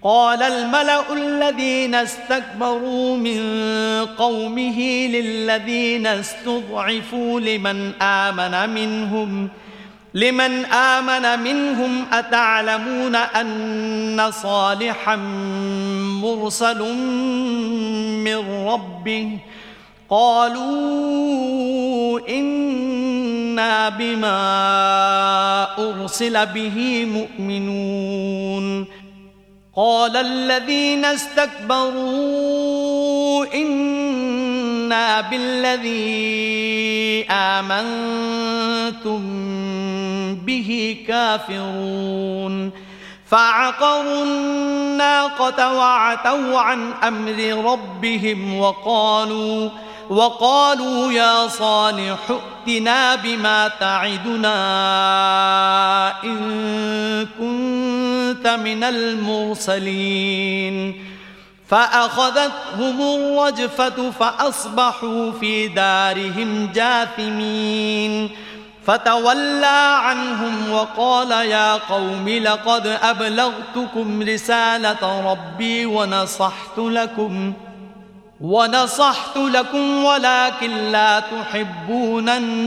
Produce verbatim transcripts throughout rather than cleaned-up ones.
قال الملأ الذين استكبروا من قومه للذين استضعفوا لمن آمن منهم لمن آمن منهم أتعلمون أن صالحا مرسل من ربه قالوا إنا بما أرسل به مؤمنون قال الذين استكبروا إنا بالذي آمنتم به كافرون فعقروا الناقة وعتوا عن أمر ربهم وقالوا وقالوا يا صالح ائتنا بما تعدنا إن كنت من المرسلين فأخذتهم الرجفة فأصبحوا في دارهم جاثمين فتولى عنهم وقال يا قوم لقد أبلغتكم رسالة ربي ونصحت لكم ونصحت لكم ولكن لا تحبون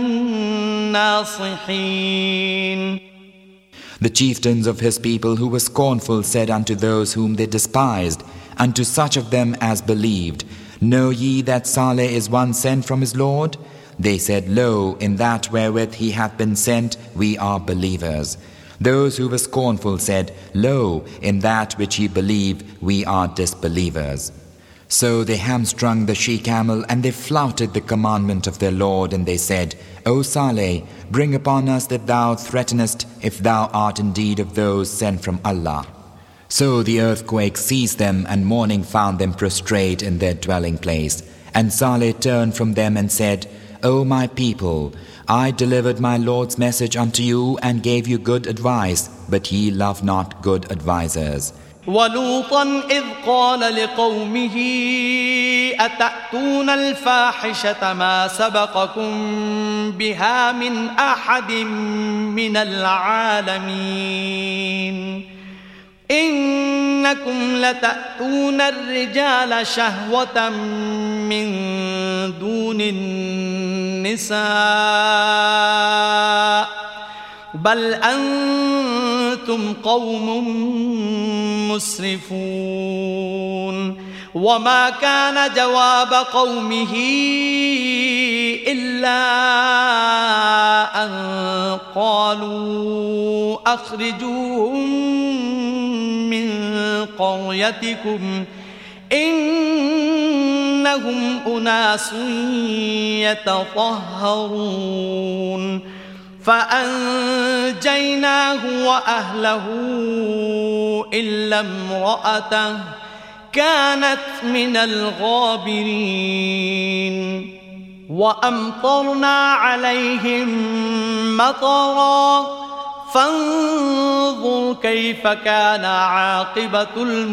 الناصحين. The chieftains of his people who were scornful said unto those whom they despised, unto such of them as believed, Know ye that Saleh is one sent from his Lord? They said, Lo, in that wherewith he hath been sent, we are believers. Those who were scornful said, Lo, in that which ye believe, we are disbelievers. So they hamstrung the she-camel and they flouted the commandment of their Lord, and they said, O Saleh, bring upon us that thou threatenest, if thou art indeed of those sent from Allah. So the earthquake seized them, and mourning found them prostrate in their dwelling place. And Saleh turned from them and said, O my people, I delivered my Lord's message unto you and gave you good advice, but ye love not good advisers. ولوطا إذ قال لقومه أتأتون الفاحشة ما سبقكم بها من أحد من العالمين إنكم لتأتون الرجال شهوة من دون النساء بل أنتم قوم مسرفون وما كان جواب قومه إلا أن قالوا أخرجوهم من قريتكم إنهم أناس يتطهرون فأنجيناه وأهله إلا امرأته كانت من الغابرين وأمطرنا عليهم مطرا فانظر كيف كان عاقبة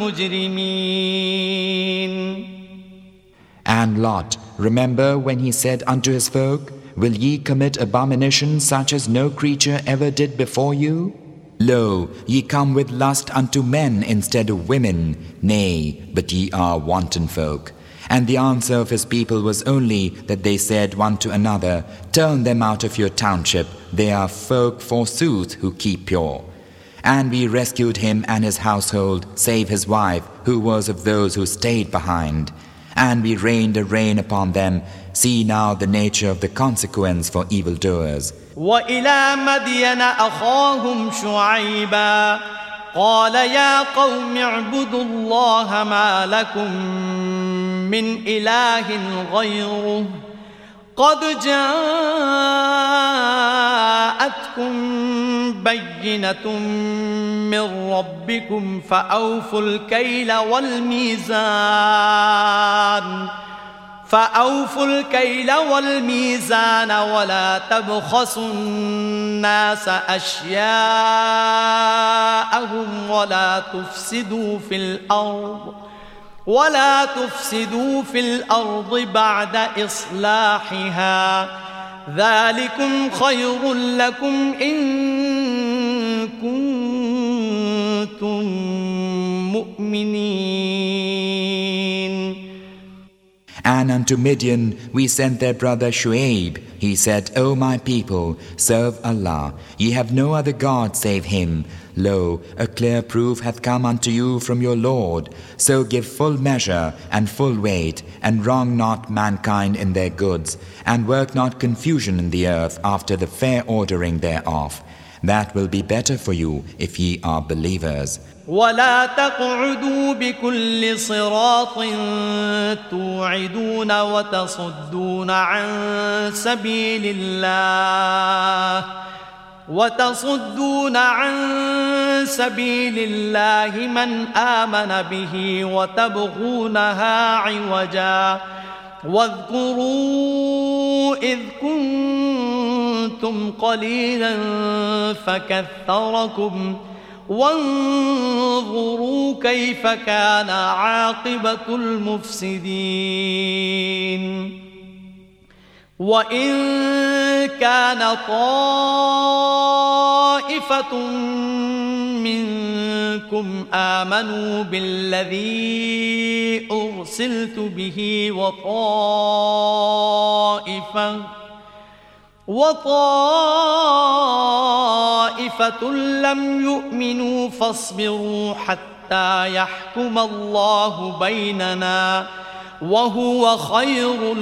المجرمين. And Lot, remember when he said unto his folk, Will ye commit abomination such as no creature ever did before you? Lo, ye come with lust unto men instead of women, nay, but ye are wanton folk. And the answer of his people was only that they said one to another, Turn them out of your township, they are folk forsooth who keep pure. And we rescued him and his household, save his wife, who was of those who stayed behind. And we rained a rain upon them. See now the nature of the consequence for evildoers. وإلى مدين أخاهم شعيبا قال يا قوم اعبدوا الله ما لكم من إله غيره قد جاءتكم بينة من ربكم فأوفوا الكيل والميزان فأوفوا الكيل والميزان ولا تبخسوا الناس أشياءهم ولا تفسدوا في الأرض ولا تفسدوا في الأرض بعد إصلاحها ذلكم خير لكم إن كنتم مؤمنين. And unto Midian we sent their brother Shu'aib. He said, O my people, serve Allah. Ye have no other God save Him. Lo, a clear proof hath come unto you from your Lord. So give full measure and full weight, and wrong not mankind in their goods, and work not confusion in the earth after the fair ordering thereof. That will be better for you if ye are believers. ولا تقعدوا بكل صراط توعدون وتصدون عن سبيل الله وتصدون عن سبيل الله من آمن به وتبغونها عوجا واذكروا إذ كنتم قليلا فكثركم وانظروا كيف كان عاقبة المفسدين. وإن كان طائفة منكم آمنوا بالذي أرسلت به وطائفة وطائفة لم يؤمنوا فاصبروا حتى يحكم الله بيننا وهو خير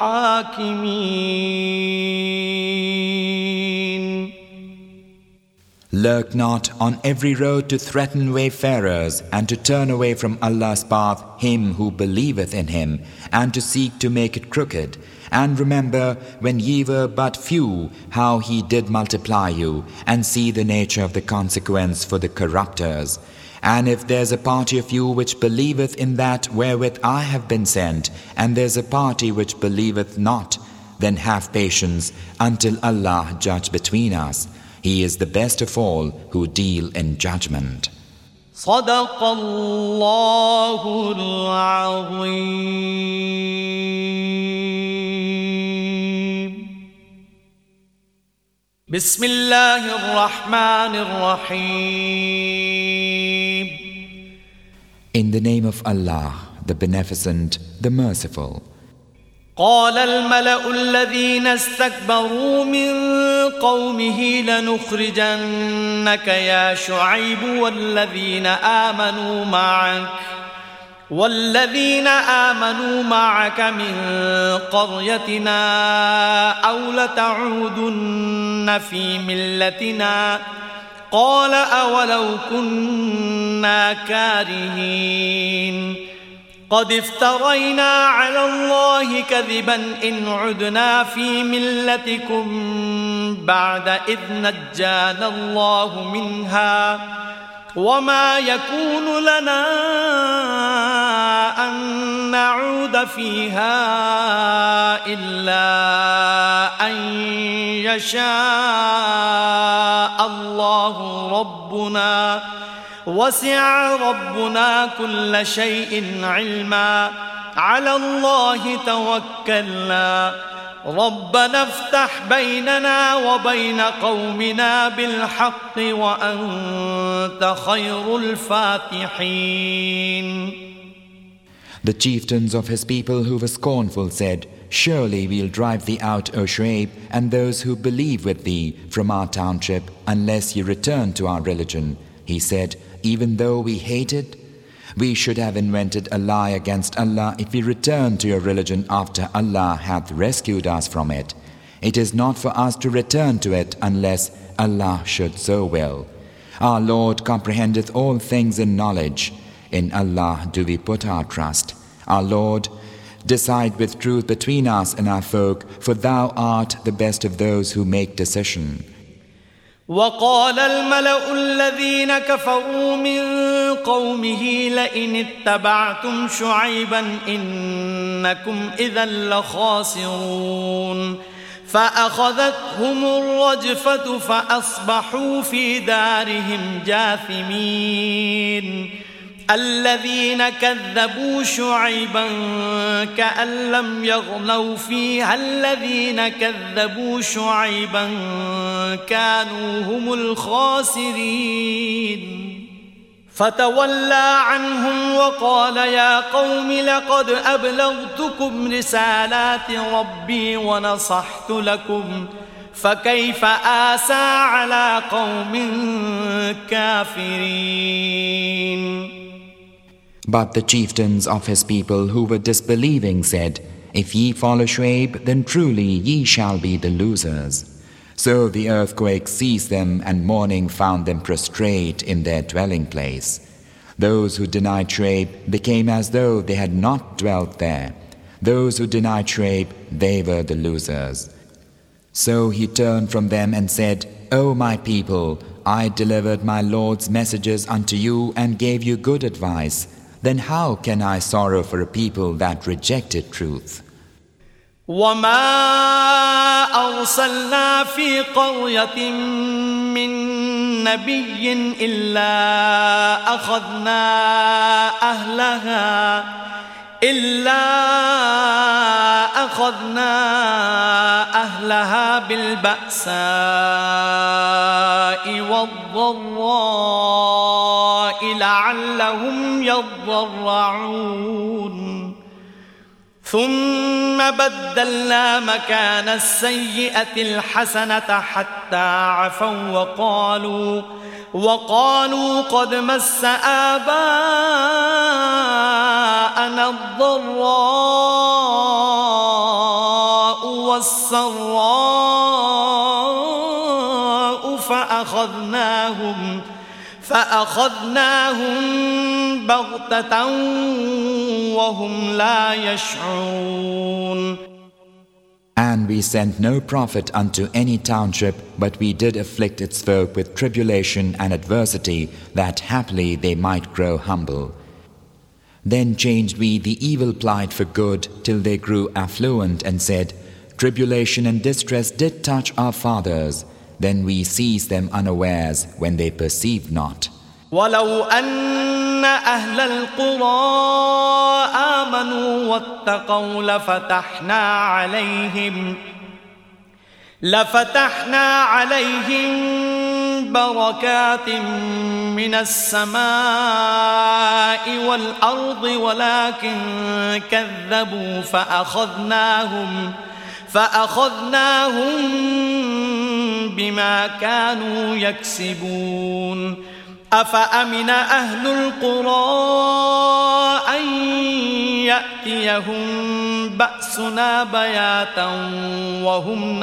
الحاكمين. Lurk not on every road to threaten wayfarers and to turn away from Allah's path him who believeth in Him, and to seek to make it crooked. And remember, when ye were but few, how He did multiply you, and see the nature of the consequence for the corrupters. And if there's a party of you which believeth in that wherewith I have been sent, and there's a party which believeth not, then have patience until Allah judge between us. He is the best of all who deal in judgment. صدق الله العظيم. بسم الله الرحمن الرحيم. In the name of Allah, the Beneficent, the Merciful. قال الملأ الذين استكبروا من قومه لنخرجنك يا شعيب والذين آمنوا معك والذين آمنوا معك من قريتنا أو لتعودن في ملتنا قال أولو كنا كارهين قد افترينا على الله كذبا إن عدنا في ملتكم بعد إذ نجانا الله منها وما يكون لنا أن نعود فيها إلا أن يشاء الله ربنا وسع ربنا كل شيء علما على الله توكلنا ربنا افتح بيننا وبين قومنا بالحق وأنت خير الفاتحين. The chieftains of his people who were scornful said, Surely we'll drive thee out, O Shu'aib, and those who believe with thee from our township, unless you return to our religion. He said, Even though we hate it, we should have invented a lie against Allah if we return to your religion after Allah hath rescued us from it. It is not for us to return to it unless Allah should so will. Our Lord comprehendeth all things in knowledge. In Allah do we put our trust. Our Lord, decide with truth between us and our folk, for Thou art the best of those who make decision. وقال الملأ الذين كفروا من قومه لئن اتبعتم شعيبا إنكم إذا لخاسرون فأخذتهم الرجفة فأصبحوا في دارهم جاثمين الذين كذبوا شعيبا كأن لم يغنوا فيها الذين كذبوا شعيبا كانوا هم الخاسرين فتولى عنهم وقال يا قوم لقد أبلغتكم رسالات ربي ونصحت لكم فكيف آسى على قوم كافرين. But the chieftains of his people who were disbelieving said, If ye follow Shuaib, then truly ye shall be the losers. So the earthquake seized them, and mourning found them prostrate in their dwelling place. Those who denied Shuaib became as though they had not dwelt there. Those who denied Shuaib, they were the losers. So he turned from them and said, O my people, I delivered my Lord's messages unto you and gave you good advice. Then how can I sorrow for a people that rejected truth? وما أرسلنا في قرية من نبي إلا أخذنا أهلها إلا أخذنا أهلها بالبأساء والضراء لعلهم يضرعون ثم بدلنا مكان السيئة الحسنة حتى عفوا وقالوا وقالوا قد مس آباءنا الضراء والسراء فأخذناهم فأخذناهم بغتة وهم لا يشعرون. And we sent no prophet unto any township, but we did afflict its folk with tribulation and adversity, that haply they might grow humble. Then changed we the evil plight for good, till they grew affluent, and said, Tribulation and distress did touch our fathers. Then we seized them unawares when they perceived not. ولو أن أهل القرى آمنوا واتقوا لفتحنا عليهم لفتحنا عليهم بركات من السماء والأرض ولكن كذبوا فأخذناهم فأخذناهم بما كانوا يكسبون. أفأمن أهل القرى أن يأتيهم بأسنا بياتا وهم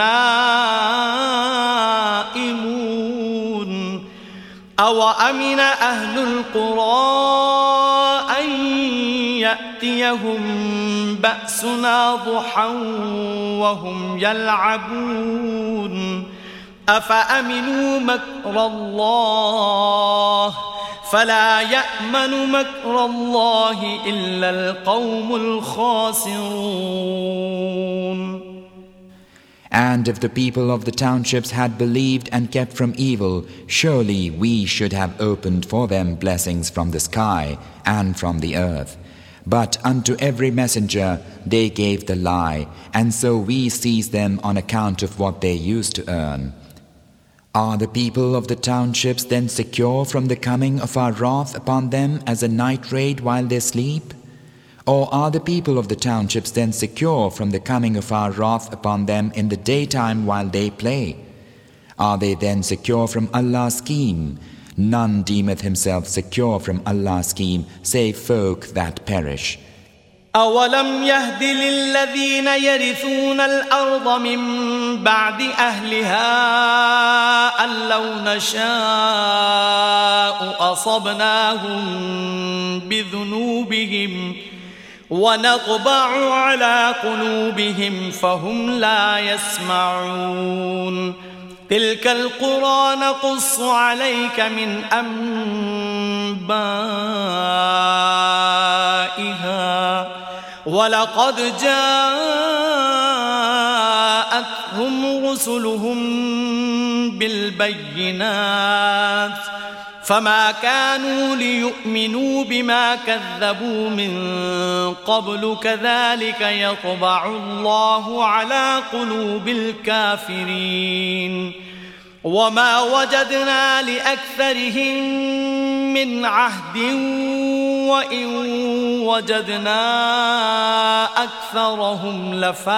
نائمون أو أمن أهل القرى أن يأتيهم بأسنا ضحى وهم يلعبون أفأمنوا مكر الله فلا يأمن مكر الله إلا القوم الخاسرون. And if the people of the townships had believed and kept from evil, surely we should have opened for them blessings from the sky and from the earth. But unto every messenger they gave the lie, and so we seized them on account of what they used to earn. Are the people of the townships then secure from the coming of our wrath upon them as a night raid while they sleep? Or are the people of the townships then secure from the coming of our wrath upon them in the daytime while they play? Are they then secure from Allah's scheme? None deemeth himself secure from Allah's scheme, save folk that perish. أولم يهد للذين يرثون الأرض من بعد أهلها أن لو نشاء أصبناهم بذنوبهم ونطبع على قلوبهم فهم لا يسمعون. تلك القرى نقص عليك من أنبائها ولقد جاءتهم رسلهم بالبينات فما كانوا ليؤمنوا بما كذبوا من قبل كذلك يطبع الله على قلوب الكافرين. وما وجدنا لأكثرهم من عهد وإن وجدنا أكثرهم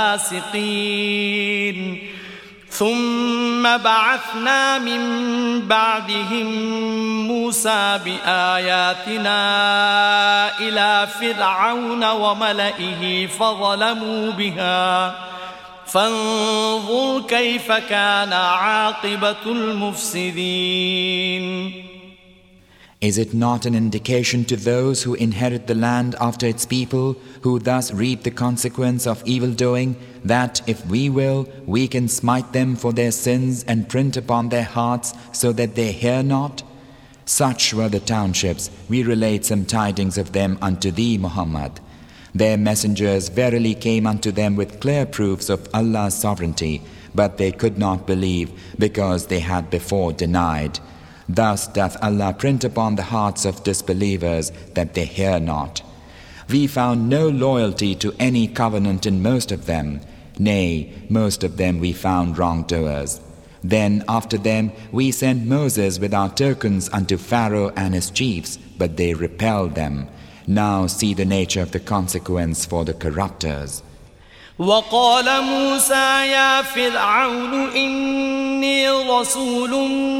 لفاسقين ثم بعثنا من بعدهم موسى بآياتنا إلى فرعون وملئه فظلموا بها فانظر كيف كان عاقبة المفسدين. Is it not an indication to those who inherit the land after its people, who thus reap the consequence of evil doing, that if we will, we can smite them for their sins and print upon their hearts so that they hear not? Such were the townships. We relate some tidings of them unto thee, Muhammad. Their messengers verily came unto them with clear proofs of Allah's sovereignty, but they could not believe because they had before denied. Thus doth Allah print upon the hearts of disbelievers that they hear not. We found no loyalty to any covenant in most of them. Nay, most of them we found wrongdoers. Then after them we sent Moses with our tokens unto Pharaoh and his chiefs, but they repelled them. Now see the nature of the consequence for the corruptors. وقال موسى يا فرعون إني رسول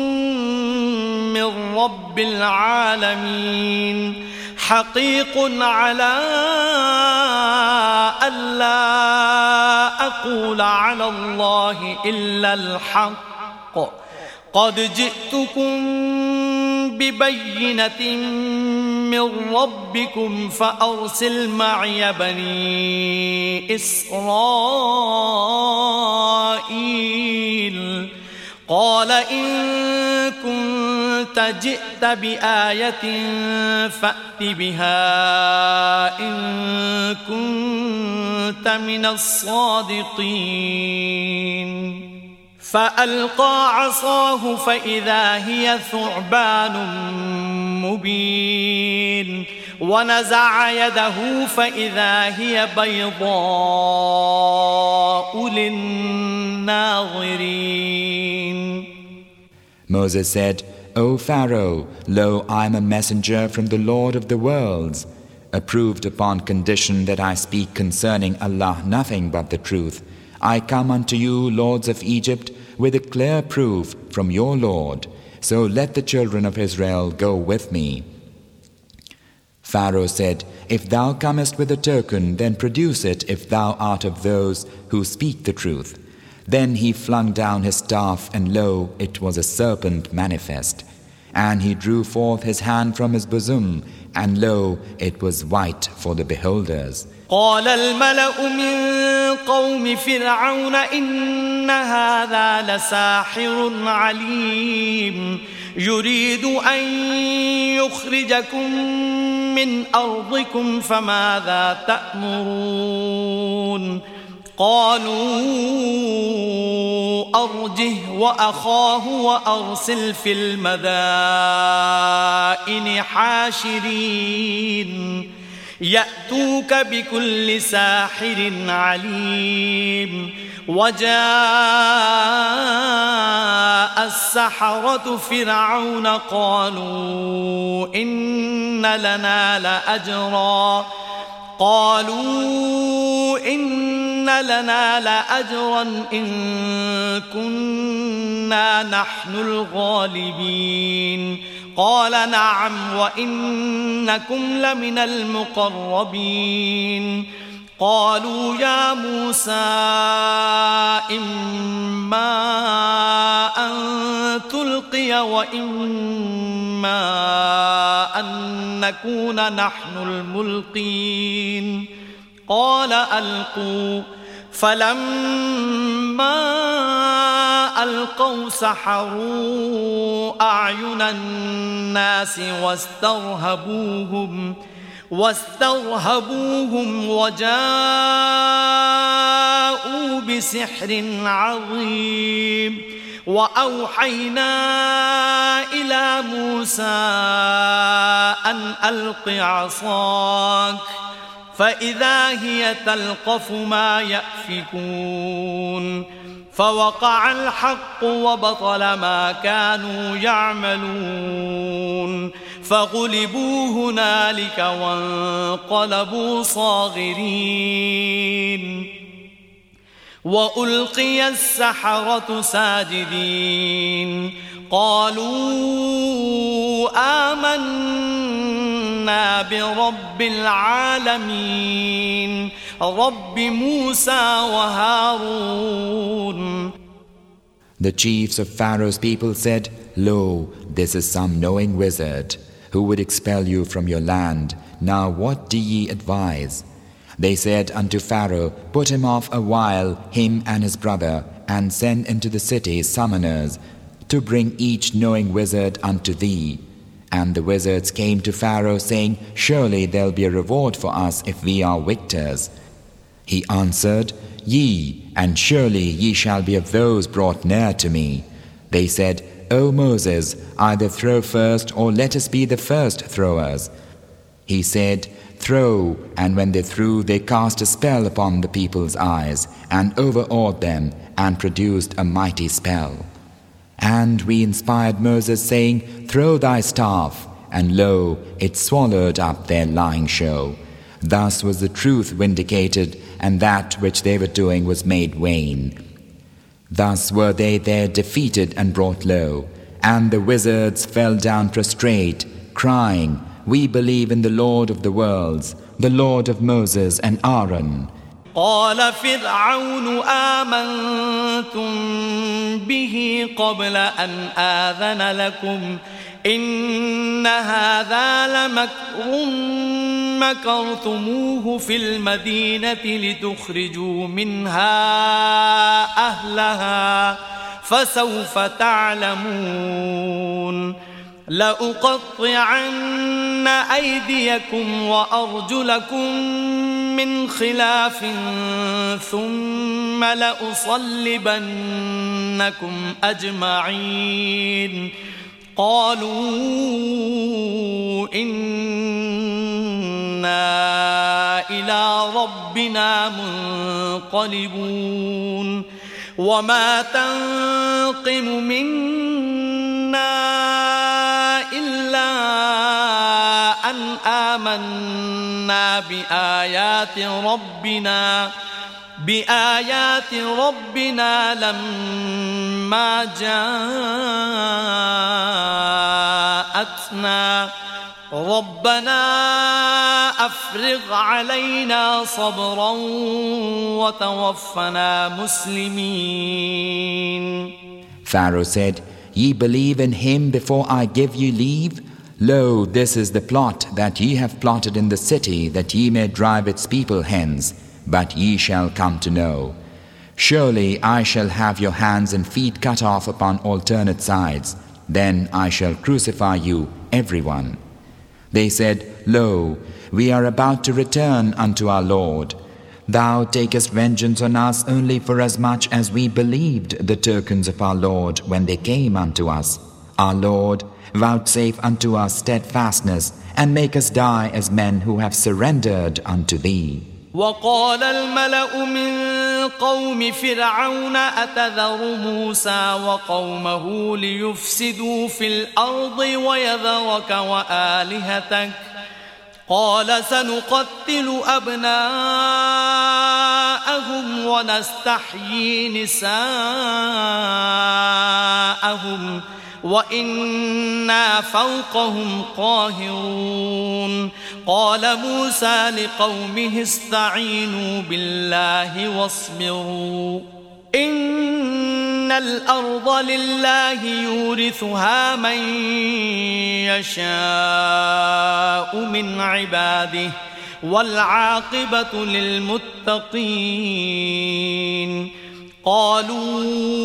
من رب العالمين حقيق على ألا أقول على الله إلا الحق قد جئتكم ببينة من ربكم فأرسل معي بني إسرائيل قال إن كنت جئت بآية فأت بها إن كنت من الصادقين فألقى عصاه فإذا هي ثعبان مبين ونزع يده فإذا هي بيضاء للناظرين. Moses said, O Pharaoh, lo, I am a messenger from the Lord of the worlds, approved upon condition that I speak concerning Allah nothing but the truth. I come unto you, lords of Egypt, with a clear proof from your Lord. So let the children of Israel go with me. Pharaoh said, If thou comest with a token, then produce it if thou art of those who speak the truth. Then he flung down his staff, and lo, it was a serpent manifest. And he drew forth his hand from his bosom, and lo, it was white for the beholders. قال الملأ من قوم فرعون إن هذا لساحر عليم يريد أن يخرجكم من أرضكم فماذا تأمرون قالوا أرجه وأخاه وأرسل في المدائن حاشرين يأتوك بكل ساحر عليم وجاء السحرة فرعون قالوا إن لنا لأجرا قالوا إن لنا لأجرا إن كنا نحن الغالبين قال نعم وإنكم لمن المقربين قالوا يا موسى إما أن تلقي وإما أن نكون نحن الملقين قال ألقوا فلما ألقوا سحروا أعين الناس واسترهبوهم واسترهبوهم وجاءوا بسحر عظيم وأوحينا إلى موسى أن ألق عصاك فإذا هي تلقف ما يأفكون فوقع الحق وبطل ما كانوا يعملون فغلبوا هنالك وانقلبوا صاغرين وألقي السحرة ساجدين قالوا آمنا برب العالمين رب موسى وهارون. The chiefs of Pharaoh's people said, Lo, this is some knowing wizard who would expel you from your land. Now what do ye advise? They said unto Pharaoh, Put him off a while, him and his brother, and send into the city summoners to bring each knowing wizard unto thee. And the wizards came to Pharaoh, saying, Surely there'll be a reward for us if we are victors. He answered, Ye, and surely ye shall be of those brought near to me. They said, O Moses, either throw first, or let us be the first throwers. He said, Throw, and when they threw, they cast a spell upon the people's eyes, and overawed them, and produced a mighty spell. And we inspired Moses, saying, Throw thy staff, and lo, it swallowed up their lying show. Thus was the truth vindicated, and that which they were doing was made vain. Thus were they there defeated and brought low, and the wizards fell down prostrate, crying, We believe in the Lord of the worlds, the Lord of Moses and Aaron. قال فرعون آمنتم به قبل أن آذن لكم إن هذا لمكر مكرتموه في المدينة لتخرجوا منها أهلها فسوف تعلمون لأقطعن أيديكم وأرجلكم من خلاف ثم لأصلبنكم أجمعين قالوا إنا إلى ربنا منقلبون وما تنقم منا إلا أن آمنا بآيات ربنا بآيات ربنا لما جاءتنا ربنا أفرغ علينا صبرا وتوفنا مسلمين. Pharaoh said, Ye believe in him before I give you leave? Lo, this is the plot that ye have plotted in the city, that ye may drive its people hence, but ye shall come to know. Surely I shall have your hands and feet cut off upon alternate sides, then I shall crucify you, everyone. They said, Lo, we are about to return unto our Lord. Thou takest vengeance on us only for as much as we believed the tokens of our Lord when they came unto us. Our Lord, vouchsafe unto us steadfastness, and make us die as men who have surrendered unto thee. وقال الملأ من قوم فرعون أتذر موسى وقومه ليفسدوا في الأرض ويذرك وآلهتك قال سنقتل أبناءهم ونستحيي نساءهم وإنا فوقهم قاهرون قال موسى لقومه استعينوا بالله واصبروا إن الأرض لله يورثها من يشاء من عباده والعاقبة للمتقين قالوا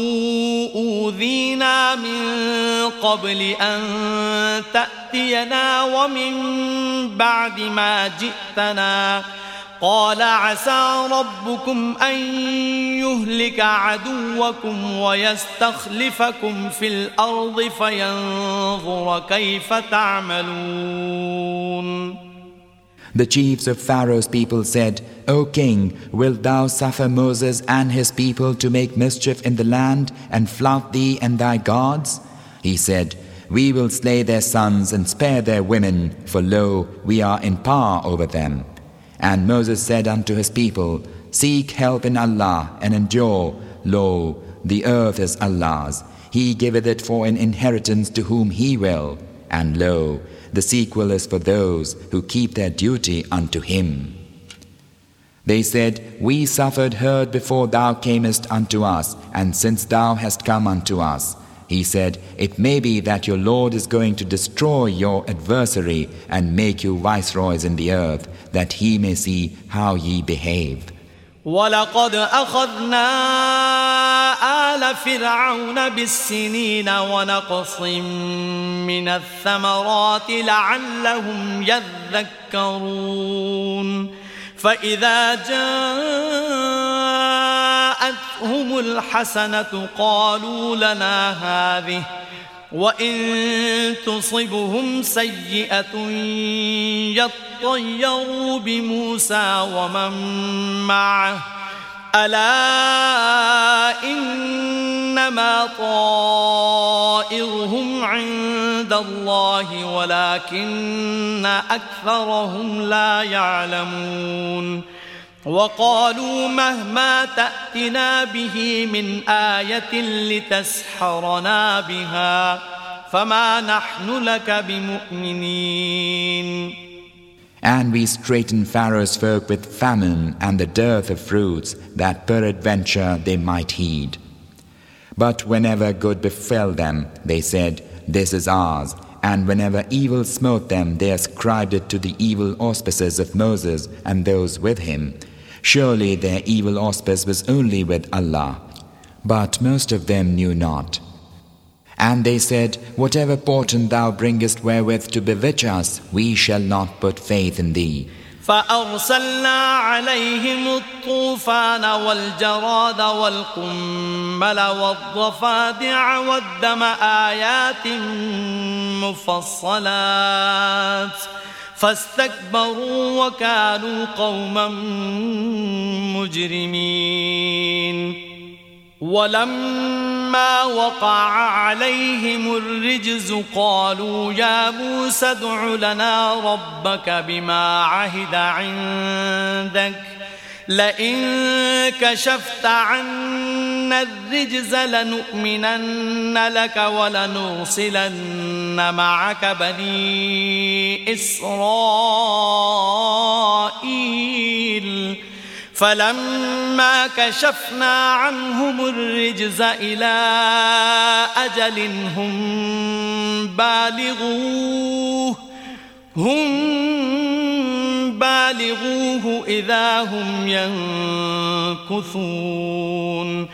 أوذينا من قبل أن تأتينا ومن بعد ما جئتنا قال عسى ربكم أن يهلك عدوكم ويستخلفكم في الأرض فينظر كيف تعملون. The chiefs of Pharaoh's people said, O king, wilt thou suffer Moses and his people to make mischief in the land and flout thee and thy gods? He said, We will slay their sons and spare their women, for lo, we are in power over them. And Moses said unto his people, Seek help in Allah and endure. Lo, the earth is Allah's. He giveth it for an inheritance to whom He will. And lo, the sequel is for those who keep their duty unto Him. They said, We suffered hurt before thou camest unto us, and since thou hast come unto us. He said, It may be that your Lord is going to destroy your adversary and make you viceroys in the earth, that He may see how ye behave. وَلَقَدْ أَخَذْنَا آلَ فِرْعَوْنَ بِالسِّنِينَ وَنَقْصٍ مِّنَ الثَّمَرَاتِ لَعَلَّهُمْ يَذَّكَّرُونَ فَإِذَا جَاءَتْهُمُ الْحَسَنَةُ قَالُوا لَنَا هَٰذِهِ وَإِن تُصِبْهُمْ سَيِّئَةٌ يَطَّيَّرُوا بِمُوسَىٰ وَمَن مَّعَهُ أَلَا إِنَّمَا طَائِرُهُمْ عِندَ اللَّهِ وَلَٰكِنَّ أَكْثَرَهُمْ لَا يَعْلَمُونَ وقالوا مهما تأتنا به من آية لتسحرنا بها فما نحن لك بمؤمنين. And we straitened Pharaoh's folk with famine and the dearth of fruits, that peradventure they might heed. But whenever good befell them, they said, This is ours. And whenever evil smote them, they ascribed it to the evil auspices of Moses and those with him. Surely their evil auspice was only with Allah. But most of them knew not. And they said, Whatever portent thou bringest wherewith to bewitch us, we shall not put faith in thee. فأرسلنا عليهم الطوفان والجراد والقمل والضفادع والدم آيات مفصلات فاستكبروا وكانوا قوما مجرمين. ولما وقع عليهم الرجز قالوا يا موسى ادع لنا ربك بما عهد عندك لئن كشفت عنا الرجز لنؤمنن لك ولنرسلن معك بني إسرائيل. فلما كشفنا عنهم الرجز إلى أجل هم بالغوه هم بالغوه إذا هم ينكثون.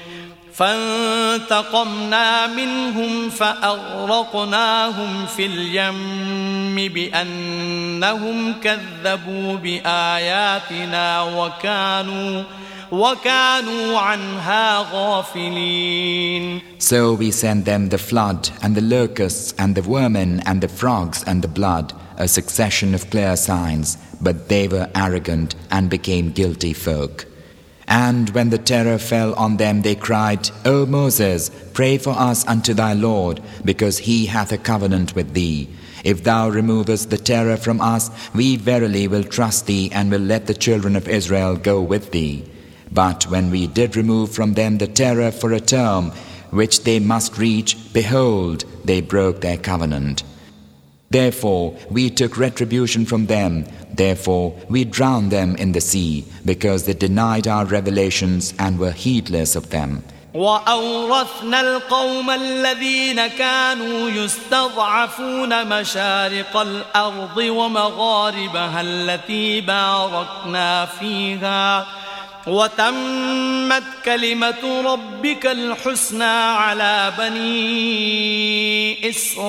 فانتقمنا منهم فأغرقناهم في اليم بأنهم كذبوا بآياتنا وكانوا وكانوا عنها غافلين. So we sent them the flood and the locusts and the vermin and the frogs and the blood, a succession of clear signs, but they were arrogant and became guilty folk. And when the terror fell on them, they cried, O Moses, pray for us unto thy Lord, because he hath a covenant with thee. If thou removest the terror from us, we verily will trust thee and will let the children of Israel go with thee. But when we did remove from them the terror for a term which they must reach, behold, they broke their covenant. Therefore we took retribution from them. Therefore we drowned them in the sea, because they denied our revelations and were heedless of them. وأورثنا القوم الذين كانوا يستضعفون مشارق الأرض ومغاربها التي باركنا فيها وتمت كلمة ربك الحسنى على بني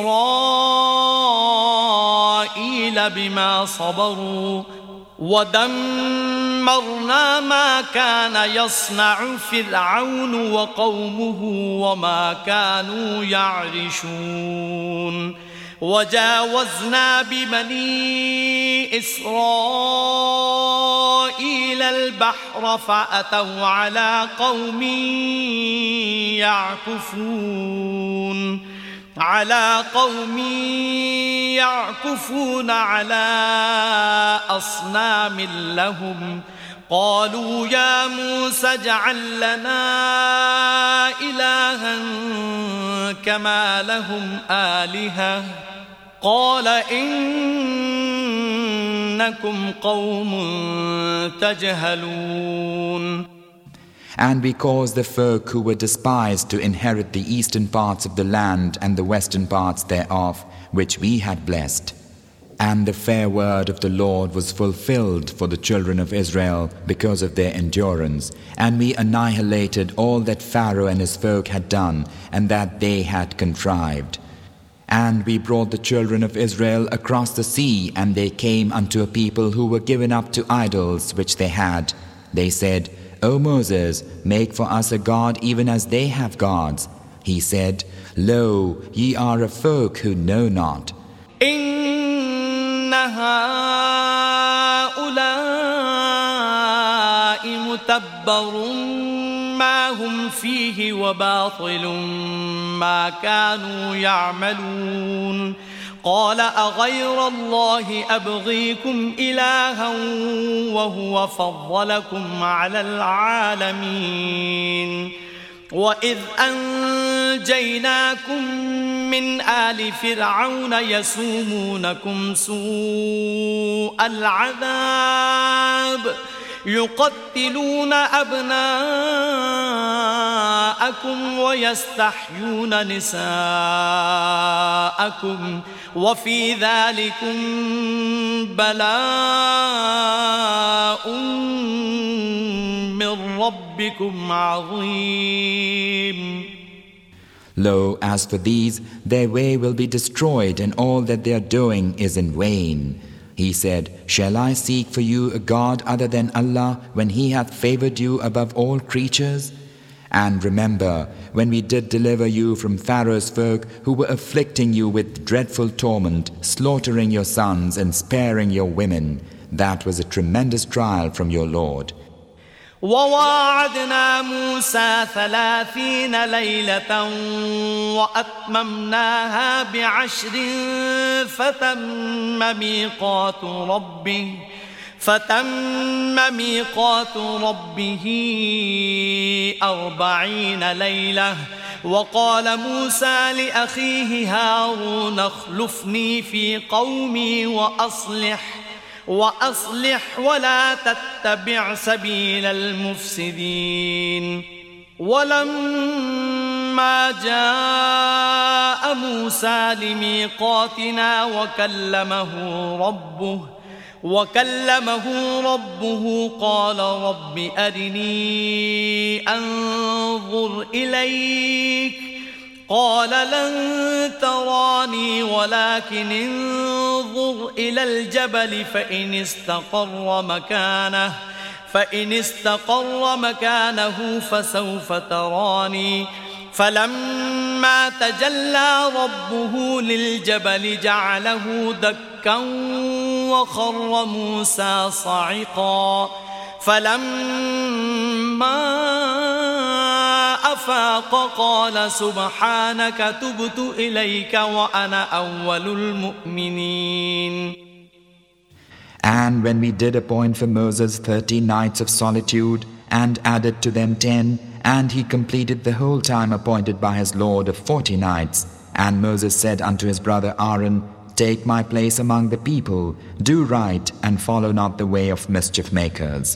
إسرائيل بما صبروا ودمرنا ما كان يصنع فرعون وقومه وما كانوا يعرشون. وجاوزنا ببني إسرائيل البحر فأتوا على قوم يعكفون على قوم يعكفون على أصنام لهم قالوا يا موسى اجعل لنا إلها كما لهم آلهة قال إنكم قوم تجهلون. And we caused the folk who were despised to inherit the eastern parts of the land and the western parts thereof, which we had blessed. And the fair word of the Lord was fulfilled for the children of Israel because of their endurance. And we annihilated all that Pharaoh and his folk had done and that they had contrived. And we brought the children of Israel across the sea, and they came unto a people who were given up to idols which they had. They said, O Moses, make for us a god even as they have gods. He said, Lo, ye are a folk who know not. إن هؤلاء متبر ما هم فيه وباطل ما كانوا يعملون قال أغير الله أبغيكم إلها وهو فضلكم على العالمين وإذ أنجيناكم من آل فرعون يسومونكم سوء العذاب يقتلون أبناءكم ويستحيون نساءكم وفي ذلكم بلاء من ربكم عظيم. Lo, as for these, their way will be destroyed, and all that they are doing is in vain. He said, Shall I seek for you a God other than Allah when He hath favored you above all creatures? And remember, when we did deliver you from Pharaoh's folk who were afflicting you with dreadful torment, slaughtering your sons and sparing your women, that was a tremendous trial from your Lord. وواعدنا موسى ثلاثين ليلة وأتممناها بعشر فتم ميقات ربه فتم ميقات ربه أربعين ليلة وقال موسى لأخيه هارون اخلفني في قومي وأصلح وأصلح ولا تتبع سبيل المفسدين ولما جاء موسى لميقاتنا وكلمه ربه وكلمه ربه قال رب أرني أنظر إليك قال لن تراني ولكن انظر إلى الجبل فإن استقر مكانه فإن استقر مكانه فسوف تراني فلما تجلى ربه للجبل جعله دكا وخر موسى صعقا فلما أفاق قال سبحانك تبت إليك وأنا أول المؤمنين. And when we did appoint for Moses thirty nights of solitude and added to them ten, and he completed the whole time appointed by his Lord of forty nights, and Moses said unto his brother Aaron, Take my place among the people, do right and follow not the way of mischief makers.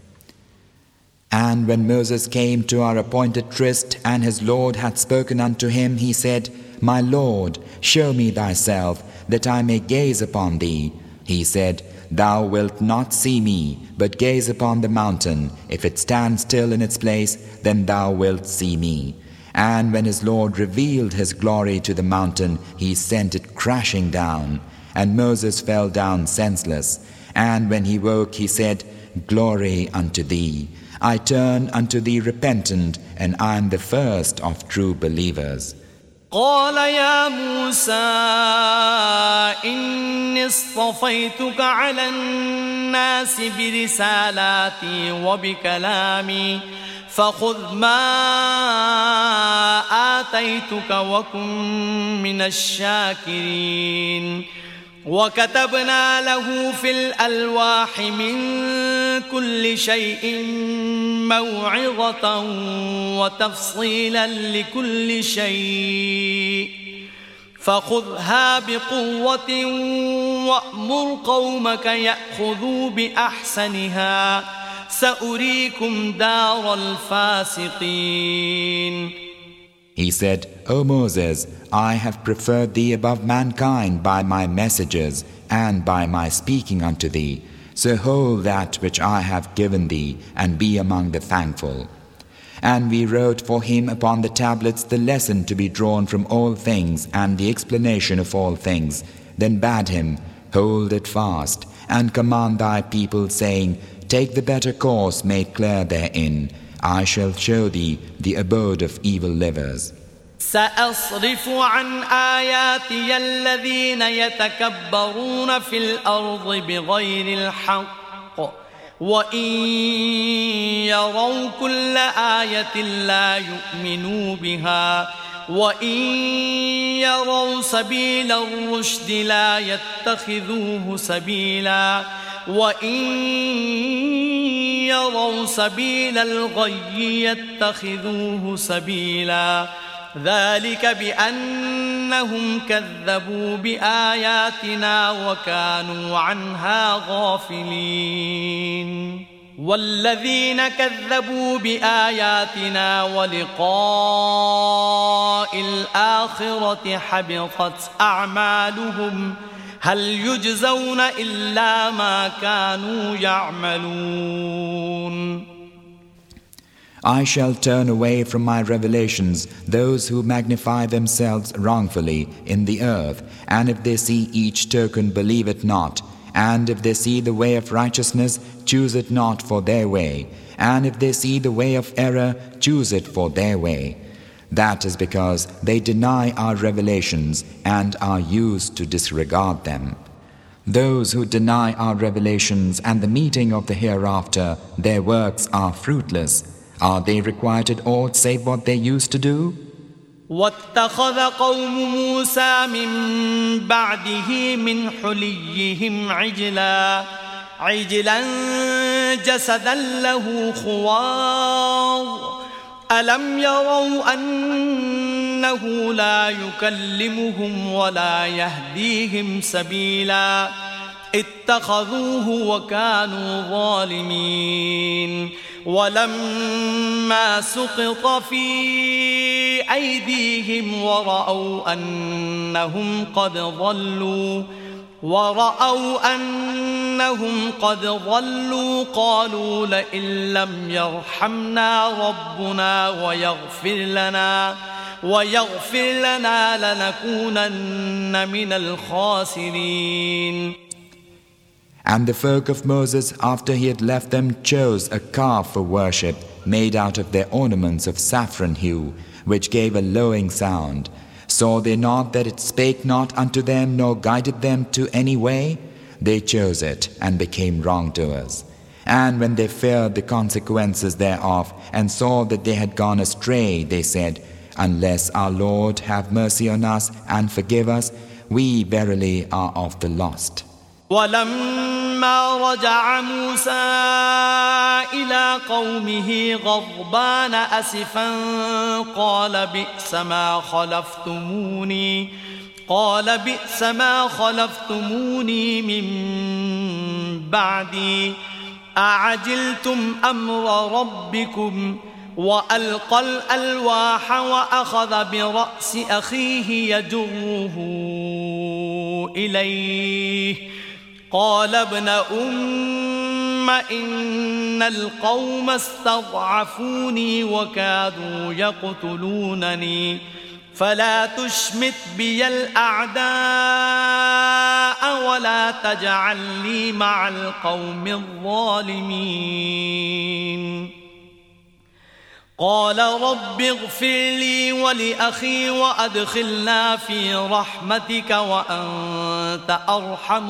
And when Moses came to our appointed tryst, and his Lord had spoken unto him, he said, My Lord, show me thyself, that I may gaze upon thee. He said, Thou wilt not see me, but gaze upon the mountain. If it stand still in its place, then thou wilt see me. And when his Lord revealed his glory to the mountain, he sent it crashing down. And Moses fell down senseless. And when he woke, he said, Glory unto thee. I turn unto thee repentant, and I am the first of true believers. قال يا موسى إني اصطفيتك على الناس برسالاتي وبكلامي فخذ ما آتيتك وكن من الشاكرين وكتبنا له في الألواح من كل شيء موعظة وتفصيلا لكل شيء فخذها بقوة وأمر قومك يأخذوا بأحسنها سأريكم دار الفاسقين. He said, O Moses, I have preferred thee above mankind by my messages and by my speaking unto thee. So hold that which I have given thee, and be among the thankful. And we wrote for him upon the tablets the lesson to be drawn from all things and the explanation of all things. Then bade him, hold it fast, and command thy people, saying, take the better course made clear therein. I shall show thee the abode of evil livers. سأصرف عن آياتي الذين يتكبرون في الأرض بغير الحق وإن يروا كل آية لا يؤمنوا بها وإن يروا سبيل الرشد لا يتخذوه سبيلا وإن يروا سبيل الغي يتخذوه سبيلا ذلك بأنهم كذبوا بآياتنا وكانوا عنها غافلين والذين كذبوا بآياتنا ولقاء الآخرة حبطت أعمالهم هل يجزون إلا ما كانوا يعملون. I shall turn away from my revelations those who magnify themselves wrongfully in the earth, and if they see each token, believe it not, and if they see the way of righteousness, choose it not for their way, and if they see the way of error, choose it for their way. That is because they deny our revelations and are used to disregard them. Those who deny our revelations and the meeting of the hereafter, their works are fruitless. Are they requited aught save what they used to do? واتخذ قوم موسى من بعده من حليهم عجلا عجلا جسدا له خوار ألم يروا أنه لا يكلمهم ولا يهديهم سبيلا اتخذوه وكانوا ظالمين ولما سقط في أيديهم ورأوا أنهم قد ضلوا ورأوا أنهم قد ضلوا قالوا لئن لم يرحمنا ربنا ويغفر لنا ويغفر لنا لنكونن من الخاسرين. And the folk of Moses, after he had left them, chose a calf for worship, made out of their ornaments of saffron hue, which gave a lowing sound. Saw they not that it spake not unto them, nor guided them to any way? They chose it, and became wrongdoers. And when they feared the consequences thereof, and saw that they had gone astray, they said, unless our Lord have mercy on us and forgive us, we verily are of the lost. ولما رجع موسى إلى قومه غضبان أسفا قال بئس ما خلفتموني قال بئس ما خلفتموني من بعدي أعجلتم أمر ربكم وألقى الألواح وأخذ برأس أخيه يجره إليه قال ابن أم إن القوم استضعفوني وكادوا يقتلونني فلا تشمت بي الأعداء ولا تجعلني مع القوم الظالمين. قال رب اغفر لي ولأخي وأدخلنا في رحمتك وأنت أرحم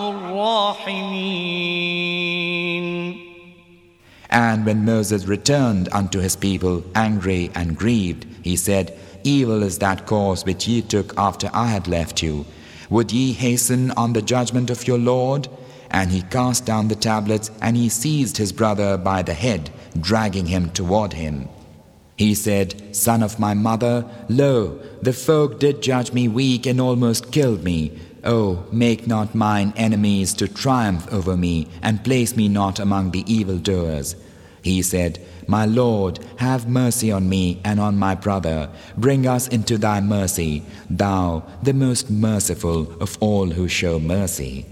الراحمين. And when Moses returned unto his people angry and grieved, he said, Evil is that course which ye took after I had left you. Would ye hasten on the judgment of your Lord? And he cast down the tablets, and he seized his brother by the head, dragging him toward him. He said, Son of my mother, lo, the folk did judge me weak and almost killed me. Oh, make not mine enemies to triumph over me, and place me not among the evildoers. He said, My Lord, have mercy on me and on my brother. Bring us into thy mercy, thou, the most merciful of all who show mercy.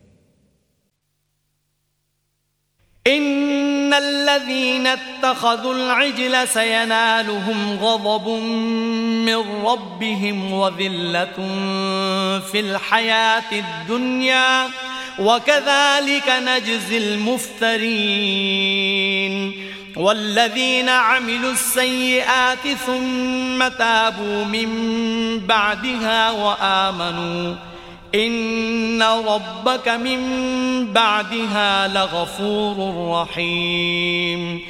إن الذين اتخذوا العجل سينالهم غضب من ربهم وذلة في الحياة الدنيا وكذلك نجزي المفترين. والذين عملوا السيئات ثم تابوا من بعدها وآمنوا إن ربك من بعدها لغفور رحيم.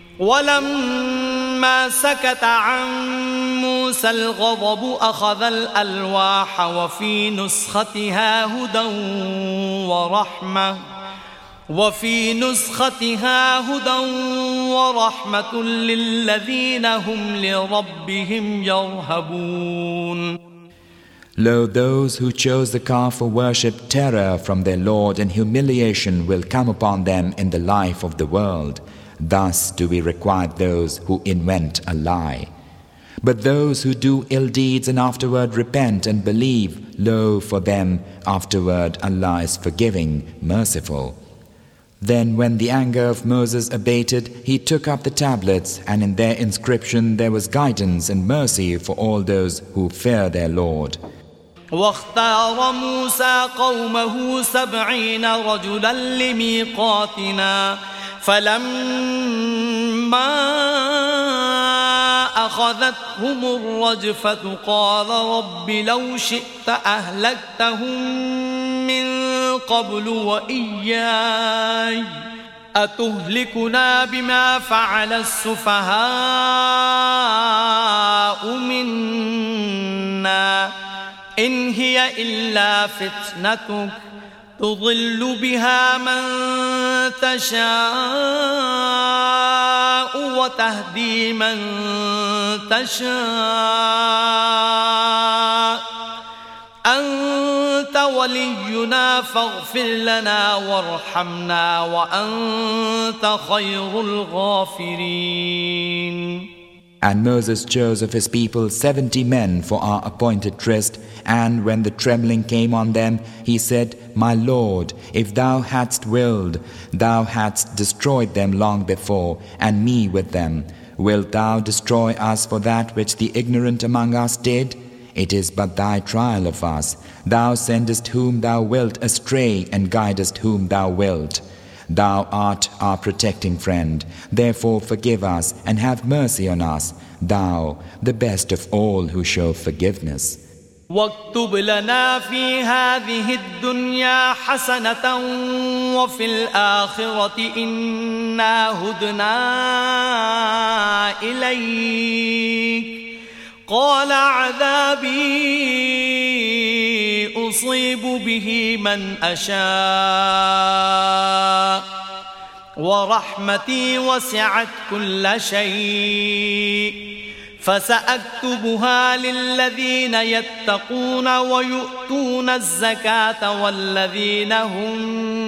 ولما سكت عن موسى الغضب أخذ الألواح وفي نسختها هدى ورحمة وفي نسختها هدى ورحمة للذين هم لربهم يرهبون. Lo, those who chose the calf for worship, terror from their Lord and humiliation will come upon them in the life of the world. Thus do we requite those who invent a lie. But those who do ill deeds and afterward repent and believe, lo, for them afterward Allah is forgiving, merciful. Then when the anger of Moses abated, he took up the tablets, and in their inscription there was guidance and mercy for all those who fear their Lord. واختار موسى قومه سبعين رجلا لميقاتنا فلما أخذتهم الرجفة قال رب لو شئت أهلكتهم من قبل وإياي أتهلكنا بما فعل السفهاء منا إن هي إلا فتنتك تضل بها من تشاء وتهدي من تشاء أنت ولينا فاغفر لنا وارحمنا وأنت خير الغافرين. And Moses chose of his people seventy men for our appointed tryst, and when the trembling came on them, he said, My Lord, if thou hadst willed, thou hadst destroyed them long before, and me with them. Wilt thou destroy us for that which the ignorant among us did? It is but thy trial of us. Thou sendest whom thou wilt astray, and guidest whom thou wilt. Thou art our protecting friend. Therefore forgive us and have mercy on us, thou, the best of all who show forgiveness. واكتب لنا في هذه الدنيا حسنة وفي الآخرة إنا هدنا إليك قال عذابي أصيب به من أشاء ورحمتي وسعت كل شيء فسأكتبها للذين يتقون ويؤتون الزكاة والذين هم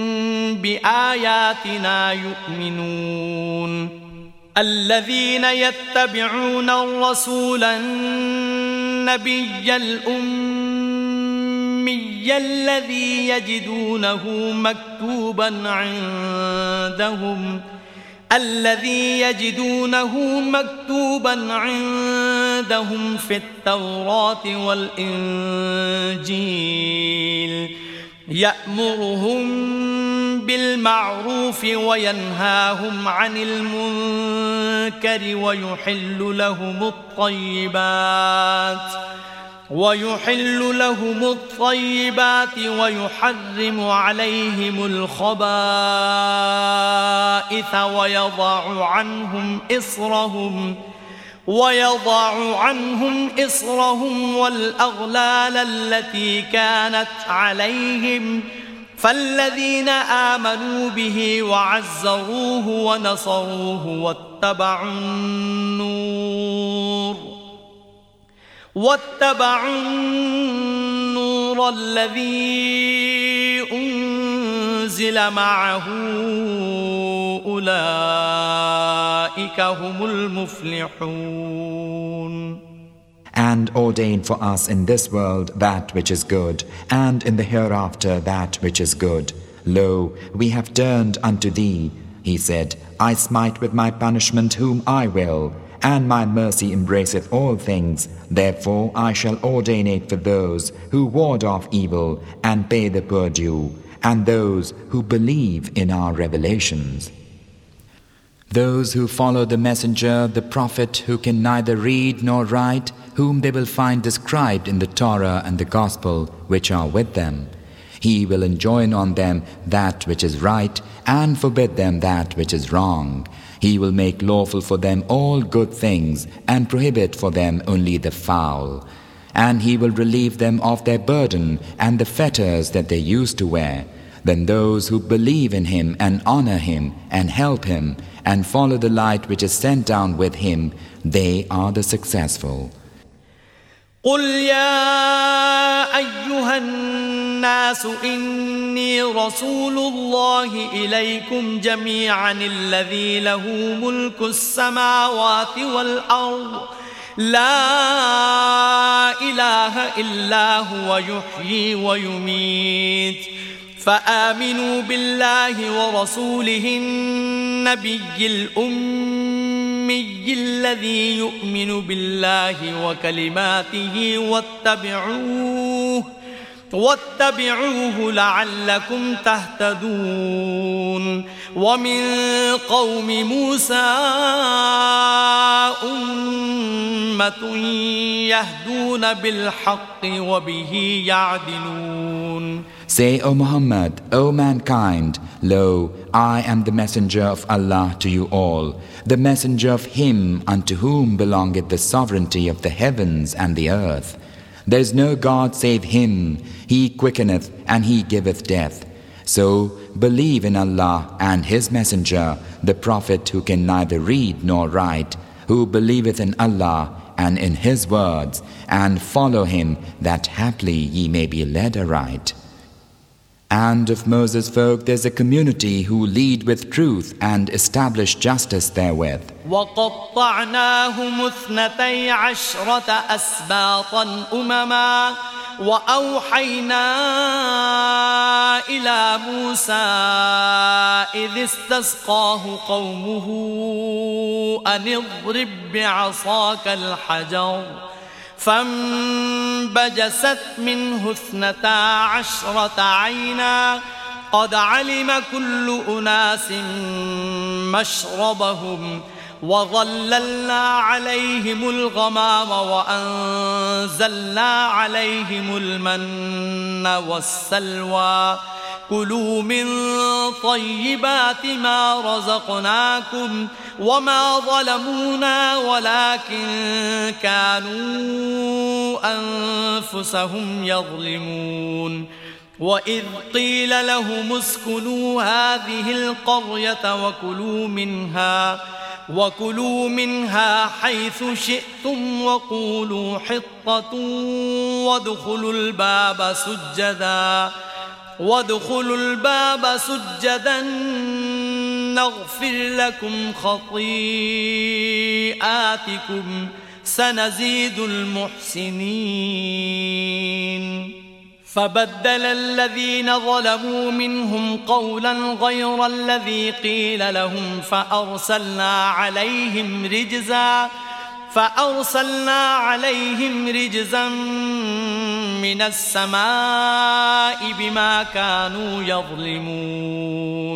بآياتنا يؤمنون. الذين يتبعون الرسول النبي الأمي الذي يجدونه مكتوبا عندهم الذي يجدونه مكتوبا عندهم في التوراة والإنجيل يأمرهم بالمعروف وينهاهم عن المنكر ويحل لهم الطيبات ويحل لهم الطيبات ويحرم عليهم الخبائث ويضع عنهم إصرهم ويضع عنهم إصرهم والأغلال التي كانت عليهم فالذين آمنوا به وعزروه ونصروه واتبعوا النور واتبعوا النور الذي أنزل معه أولئك هم المفلحون. And ordain for us in this world that which is good, and in the hereafter that which is good. Lo, we have turned unto thee. He said, I smite with my punishment whom I will, and my mercy embraceth all things. Therefore I shall ordain it for those who ward off evil and pay the poor due, and those who believe in our revelations. Those who follow the messenger, the prophet, who can neither read nor write, whom they will find described in the Torah and the Gospel which are with them. He will enjoin on them that which is right and forbid them that which is wrong. He will make lawful for them all good things and prohibit for them only the foul. And He will relieve them of their burden and the fetters that they used to wear. Then those who believe in Him and honor Him and help Him and follow the light which is sent down with Him, they are the successful. قل يا أيها الناس إني رسول الله إليكم جميعا الذي له ملك السماوات والأرض لا إله إلا هو يحيي ويميت فآمنوا بالله ورسوله النبي الأمي الذي يؤمن بالله وكلماته واتبعوه واتبعوه لعلكم تهتدون. ومن قوم موسى أمة يهدون بالحق وبه يعدلون. Say, O Muhammad, O mankind, lo, I am the messenger of Allah to you all, the messenger of Him unto whom belongeth the sovereignty of the heavens and the earth. There is no God save Him. He quickeneth and He giveth death. So believe in Allah and His messenger, the Prophet who can neither read nor write, who believeth in Allah and in His words, and follow Him, that haply ye may be led aright. And of Moses' folk there's a community who lead with truth and establish justice therewith. وَقَطَّعْنَاهُمُ اثْنَتَيْ عَشْرَةَ أَسْبَاطًا أُمَمًا وَأَوْحَيْنَا إِلَى مُوسَى إِذِ اسْتَسْقَاهُ قَوْمُهُ أَنِ اضْرِبْ بِعَصَاكَ الْحَجَرَ فانبجست منه اثنتا عشرة عينا قد علم كل أناس مشربهم وظللنا عليهم الغمام وأنزلنا عليهم المن والسلوى كلوا من طيبات ما رزقناكم وما ظلمونا ولكن كانوا أنفسهم يظلمون. وإذ قيل لهم اسكنوا هذه القرية وكلوا منها وكلوا منها حيث شئتم وقولوا حطة وادخلوا الباب سجدا وادخلوا الباب سجدا نغفر لكم خطيئاتكم سنزيد المحسنين. فبدل الذين ظلموا منهم قولا غير الذي قيل لهم فأرسلنا عليهم رجزا فأرسلنا عليهم رجزا من السماء بما كانوا يظلمون.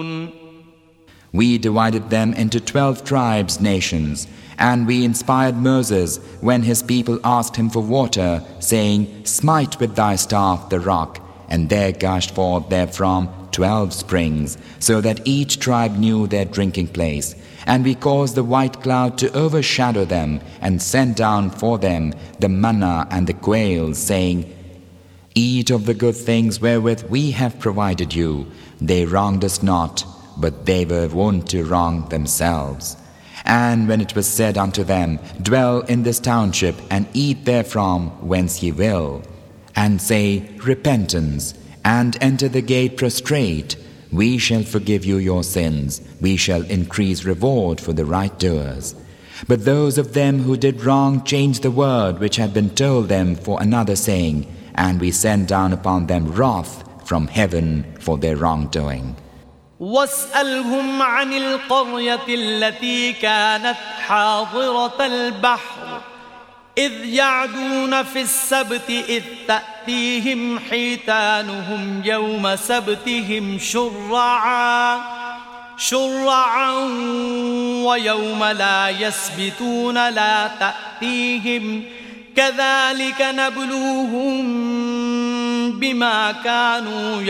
We divided them into twelve tribes, nations, and we inspired Moses when his people asked him for water, saying, Smite with thy staff the rock, and there gushed forth therefrom twelve springs, so that each tribe knew their drinking place. And we caused the white cloud to overshadow them, and sent down for them the manna and the quail, saying, Eat of the good things wherewith we have provided you. They wronged us not, but they were wont to wrong themselves. And when it was said unto them, Dwell in this township, and eat therefrom whence ye will, and say, Repentance, and enter the gate prostrate, we shall forgive you your sins, we shall increase reward for the right doers. But those of them who did wrong changed the word which had been told them for another saying, and we sent down upon them wrath from heaven for their wrongdoing. واسألهم عن القرية التي كانت حاضرة البحر إذ يعدون في السبت إذ تأتيهم حيتانهم يوم سبتهم شرعا شرعا ويوم لا يسبتون لا تأتيهم كذلك نبلوهم بما كانوا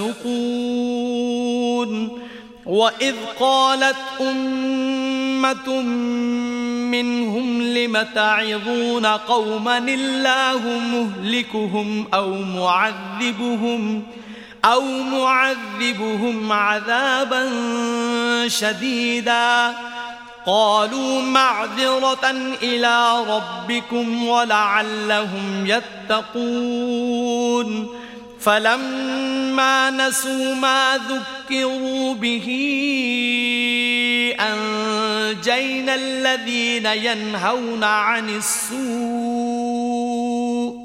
يفسقون وإذ قالت أمة منهم لم تعظون قوما الله مهلكهم أو معذبهم أو معذبهم عذابا شديدا قالوا معذرة إلى ربكم ولعلهم يتقون فلما نسوا ما ذكروا به أنجينا الذين ينهون عن السوء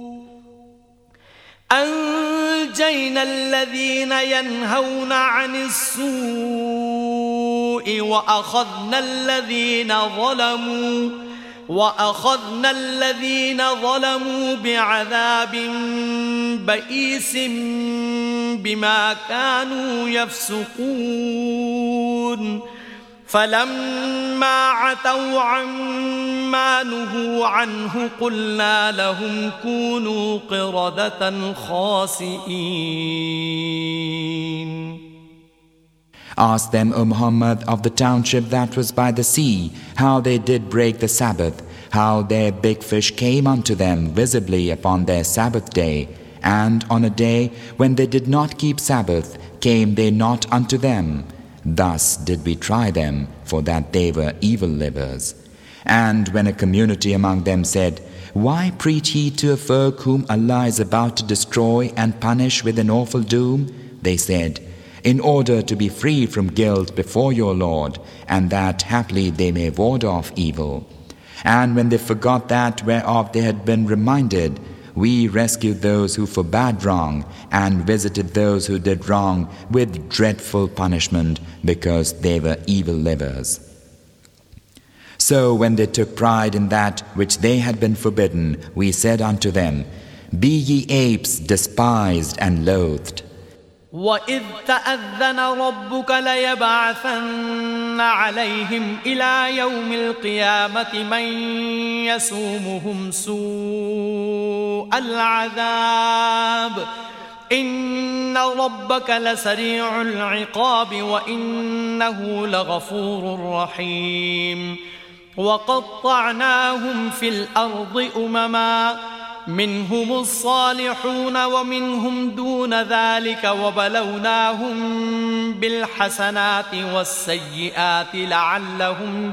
أنجينا الذين ينهون عن السوء وأخذنا الذين ظلموا وأخذنا الذين ظلموا بعذاب بئيس بما كانوا يفسقون فلما عتوا عما نهوا عنه قلنا لهم كونوا قردة خاسئين. Ask them, O Muhammad, of the township that was by the sea, how they did break the Sabbath, how their big fish came unto them visibly upon their Sabbath day, and on a day when they did not keep Sabbath, came they not unto them. Thus did we try them, for that they were evil livers. And when a community among them said, Why preach ye to a folk whom Allah is about to destroy and punish with an awful doom? They said, In order to be free from guilt before your Lord, and that haply they may ward off evil. And when they forgot that whereof they had been reminded, we rescued those who forbade wrong, and visited those who did wrong with dreadful punishment, because they were evil livers. So when they took pride in that which they had been forbidden, we said unto them, Be ye apes despised and loathed. وَإِذْ تَأَذَّنَ رَبُّكَ لَيَبْعَثَنَّ عَلَيْهِمْ إِلَى يَوْمِ الْقِيَامَةِ مَنْ يَسُومُهُمْ سُوءَ الْعَذَابِ إِنَّ رَبَّكَ لَسَرِيعُ الْعِقَابِ وَإِنَّهُ لَغَفُورٌ رَحِيمٌ وَقَطَّعْنَاهُمْ فِي الْأَرْضِ أُمَمًا منهم الصالحون ومنهم دون ذلك وبلوناهم بالحسنات والسيئات لعلهم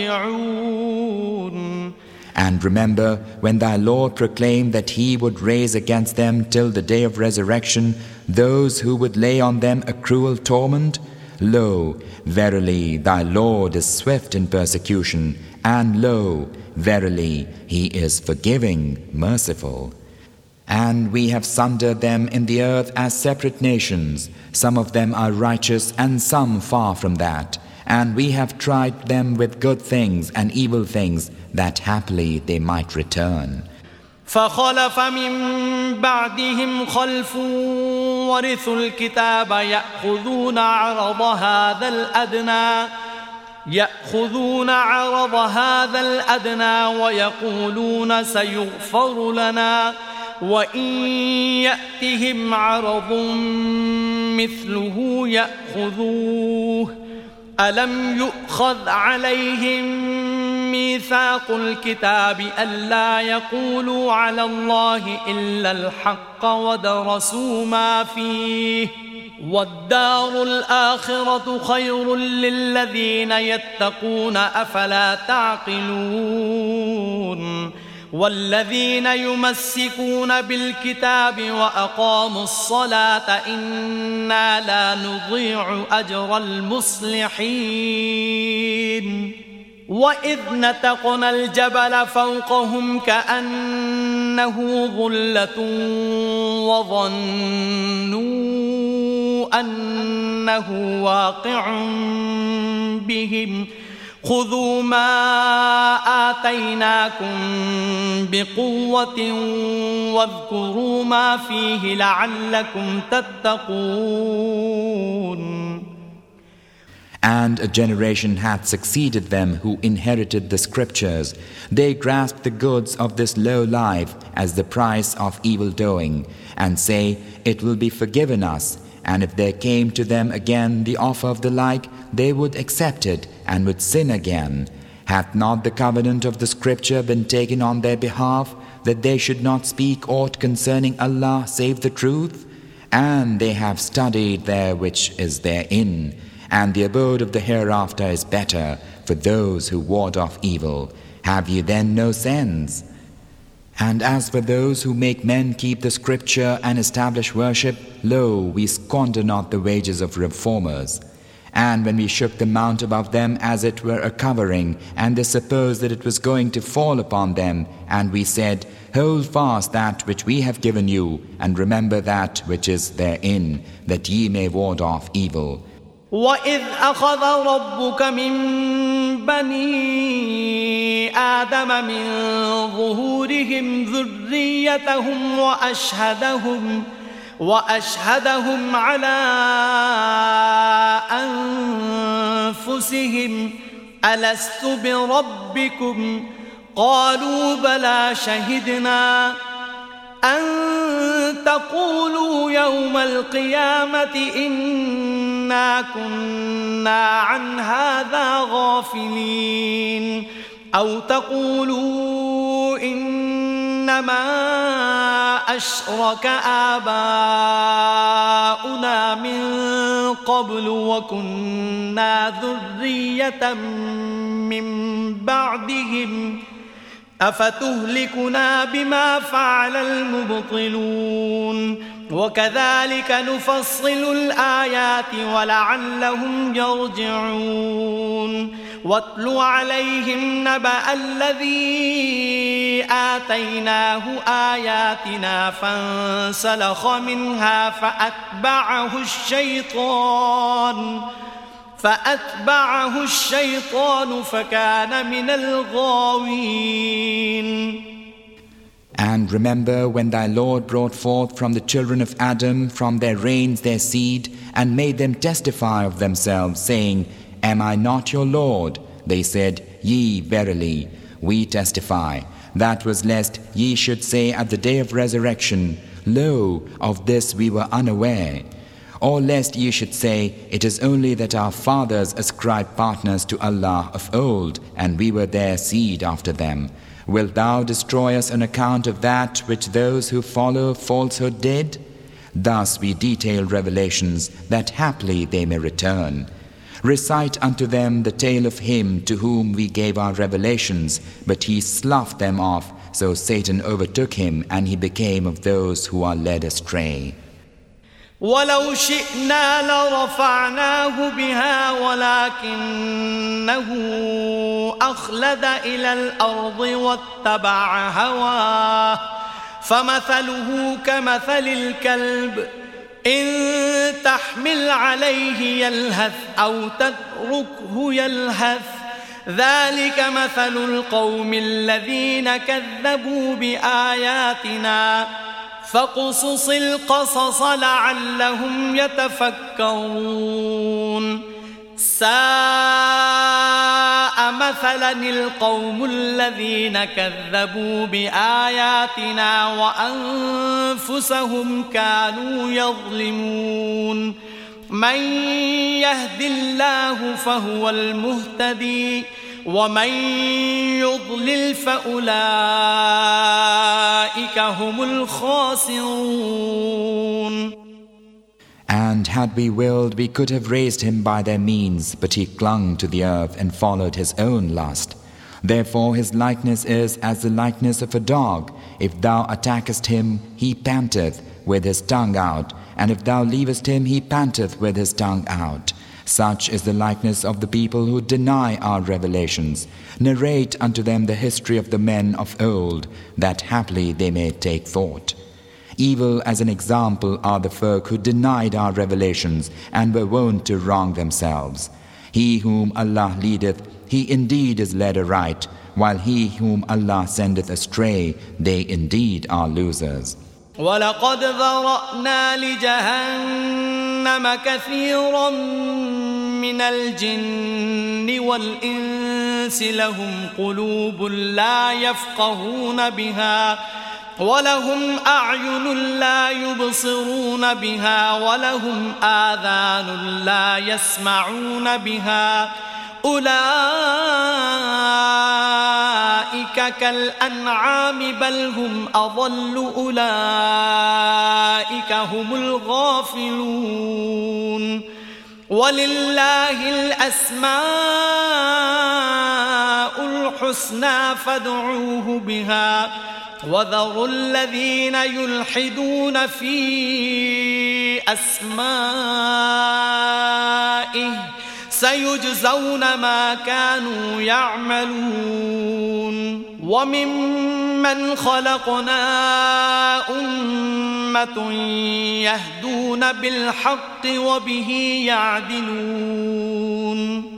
يرجعون. And remember when thy Lord proclaimed that he would raise against them till the day of resurrection those who would lay on them a cruel torment? Lo, verily thy Lord is swift in persecution, and lo, verily, He is forgiving, merciful. And we have sundered them in the earth as separate nations. Some of them are righteous and some far from that. And we have tried them with good things and evil things, that haply they might return. فخلف من بعدهم خلف ورثوا الكتاب يأخذون عرض هذا الأدنى يأخذون عرض هذا الأدنى ويقولون سيغفر لنا وإن يأتهم عرض مثله يأخذوه ألم يؤخذ عليهم ميثاق الكتاب ألا يقولوا على الله إلا الحق ودرسوا ما فيه والدار الآخرة خير للذين يتقون أفلا تعقلون والذين يمسكون بالكتاب وأقاموا الصلاة إنا لا نضيع أجر المصلحين وإذ نتقنا الجبل فوقهم كأنه ظلة وظنوا أنه واقع بهم خذوا ما آتيناكم بقوة واذكروا ما فيه لعلكم تتقون. And a generation hath succeeded them who inherited the scriptures. They grasped the goods of this low life as the price of evil doing, and say, it will be forgiven us. And if there came to them again the offer of the like, they would accept it and would sin again. Hath not the covenant of the scripture been taken on their behalf, that they should not speak aught concerning Allah save the truth? And they have studied there which is therein. And the abode of the hereafter is better for those who ward off evil. Have ye then no sense? And as for those who make men keep the scripture and establish worship, lo, we squander not the wages of reformers. And when we shook the mount above them as it were a covering, and they supposed that it was going to fall upon them, and we said, hold fast that which we have given you, and remember that which is therein, that ye may ward off evil. وَإِذْ أَخَذَ رَبُّكَ مِنْ بَنِي آدَمَ مِنْ ظُهُورِهِمْ ذُرِّيَّتَهُمْ وَأَشْهَدَهُمْ وَأَشْهَدَهُمْ عَلَى أَنفُسِهِمْ أَلَسْتُ بِرَبِّكُمْ قَالُوا بَلَى شَهِدْنَا أَن تَقُولُوا يَوْمَ الْقِيَامَةِ إِنَّا كُنَّا عَنْ هَذَا غَافِلِينَ أَوْ تَقُولُوا إِنَّمَا أَشْرَكَ آبَاؤُنَا مِنْ قَبْلُ وَكُنَّا ذُرِّيَّةً مِنْ بَعْدِهِمْ أفتهلكنا بما فعل المبطلون وكذلك نفصل الآيات ولعلهم يرجعون واتل عليهم نبأ الذي آتيناه آياتنا فانسلخ منها فأتبعه الشيطان فأتبعه الشيطان فكان من الغاوين. And remember when thy Lord brought forth from the children of Adam from their reigns their seed, and made them testify of themselves, saying, Am I not your Lord? They said, Yea, verily, we testify. That was lest ye should say at the day of resurrection, Lo, of this we were unaware. Or lest ye should say, it is only that our fathers ascribed partners to Allah of old, and we were their seed after them. Wilt thou destroy us on account of that which those who follow falsehood did? Thus we detail revelations, that haply they may return. Recite unto them the tale of him to whom we gave our revelations, but he sloughed them off, so Satan overtook him, and he became of those who are led astray. ولو شئنا لرفعناه بها ولكنه أخلد إلى الأرض واتبع هواه فمثله كمثل الكلب إن تحمل عليه يلهث أو تتركه يلهث ذلك مثل القوم الذين كذبوا بآياتنا فاقصص القصص لعلهم يتفكرون ساء مثلا القوم الذين كذبوا بآياتنا وأنفسهم كانوا يظلمون من يهد الله فهو المهتدي ومن يضلل فأولئك هم الخاسرون. And had we willed, we could have raised him by their means, but he clung to the earth and followed his own lust. Therefore his likeness is as the likeness of a dog. If thou attackest him, he panteth with his tongue out, and if thou leavest him, he panteth with his tongue out. Such is the likeness of the people who deny our revelations. Narrate unto them the history of the men of old, that haply they may take thought. Evil as an example are the folk who denied our revelations and were wont to wrong themselves. He whom Allah leadeth, he indeed is led aright, while he whom Allah sendeth astray, they indeed are losers. وَلَقَدْ ذَرَأْنَا لِجَهَنَّمَ كَثِيرًا مِنَ الْجِنِّ وَالْإِنسِ لَهُمْ قُلُوبٌ لَا يَفْقَهُونَ بِهَا وَلَهُمْ أَعْيُنٌ لَا يُبْصِرُونَ بِهَا وَلَهُمْ آذَانٌ لَا يَسْمَعُونَ بِهَا أولئك كالأنعام بل هم أضل أولئك هم الغافلون ولله الأسماء الحسنى فادعوه بها وذروا الذين يلحدون في أسمائه سيجزون ما كانوا يعملون وممن خلقنا أمة يهدون بالحق وبه يعدلون.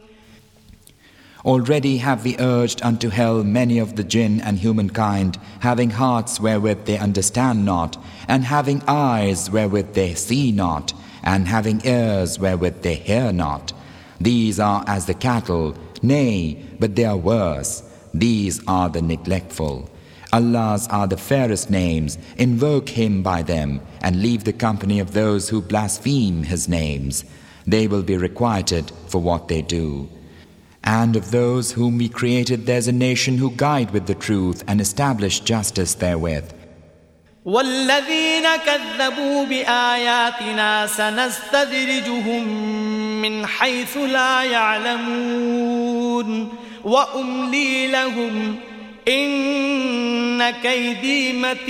Already have we urged unto hell many of the jinn and humankind, having hearts wherewith they understand not, and having eyes wherewith they see not, and having ears wherewith they hear not. These are as the cattle, nay, but they are worse. These are the neglectful. Allah's are the fairest names, invoke Him by them, and leave the company of those who blaspheme His names. They will be requited for what they do. And of those whom we created there's a nation who guide with the truth and establish justice therewith. والذين كذبوا بآياتنا سنستدرجهم من حيث لا يعلمون وأملي لهم إن كيدي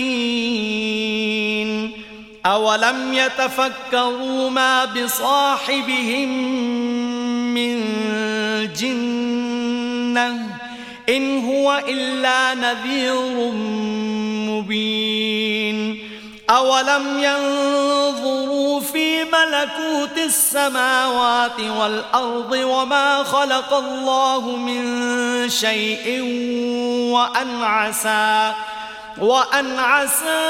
متين أولم يتفكروا ما بصاحبهم من جنة إن هو إلا نذير مبين أولم ينظروا في ملكوت السماوات والأرض وما خلق الله من شيء وأن عسى وأن عسى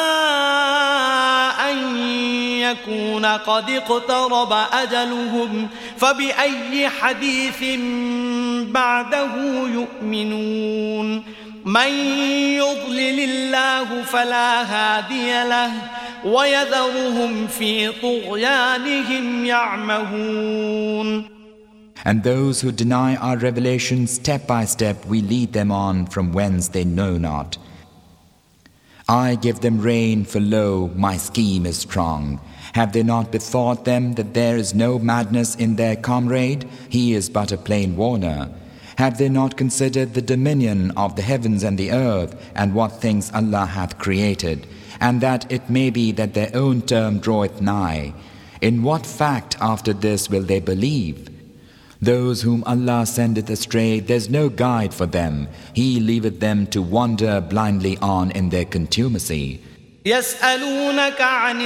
أن يكون قد اقترب أجلهم فبأي حديث بعده يؤمنون من يضلل الله فلا هادي له ويذرهم في طغيانهم يعمهون. And those who deny our revelation step by step we lead them on from whence they know not. I give them rain, for lo, my scheme is strong. Have they not bethought them that there is no madness in their comrade? He is but a plain warner. Have they not considered the dominion of the heavens and the earth, and what things Allah hath created, and that it may be that their own term draweth nigh? In what fact after this will they believe? Those whom Allah sendeth astray, there's no guide for them. He leaveth them to wander blindly on in their contumacy. يسألونك عن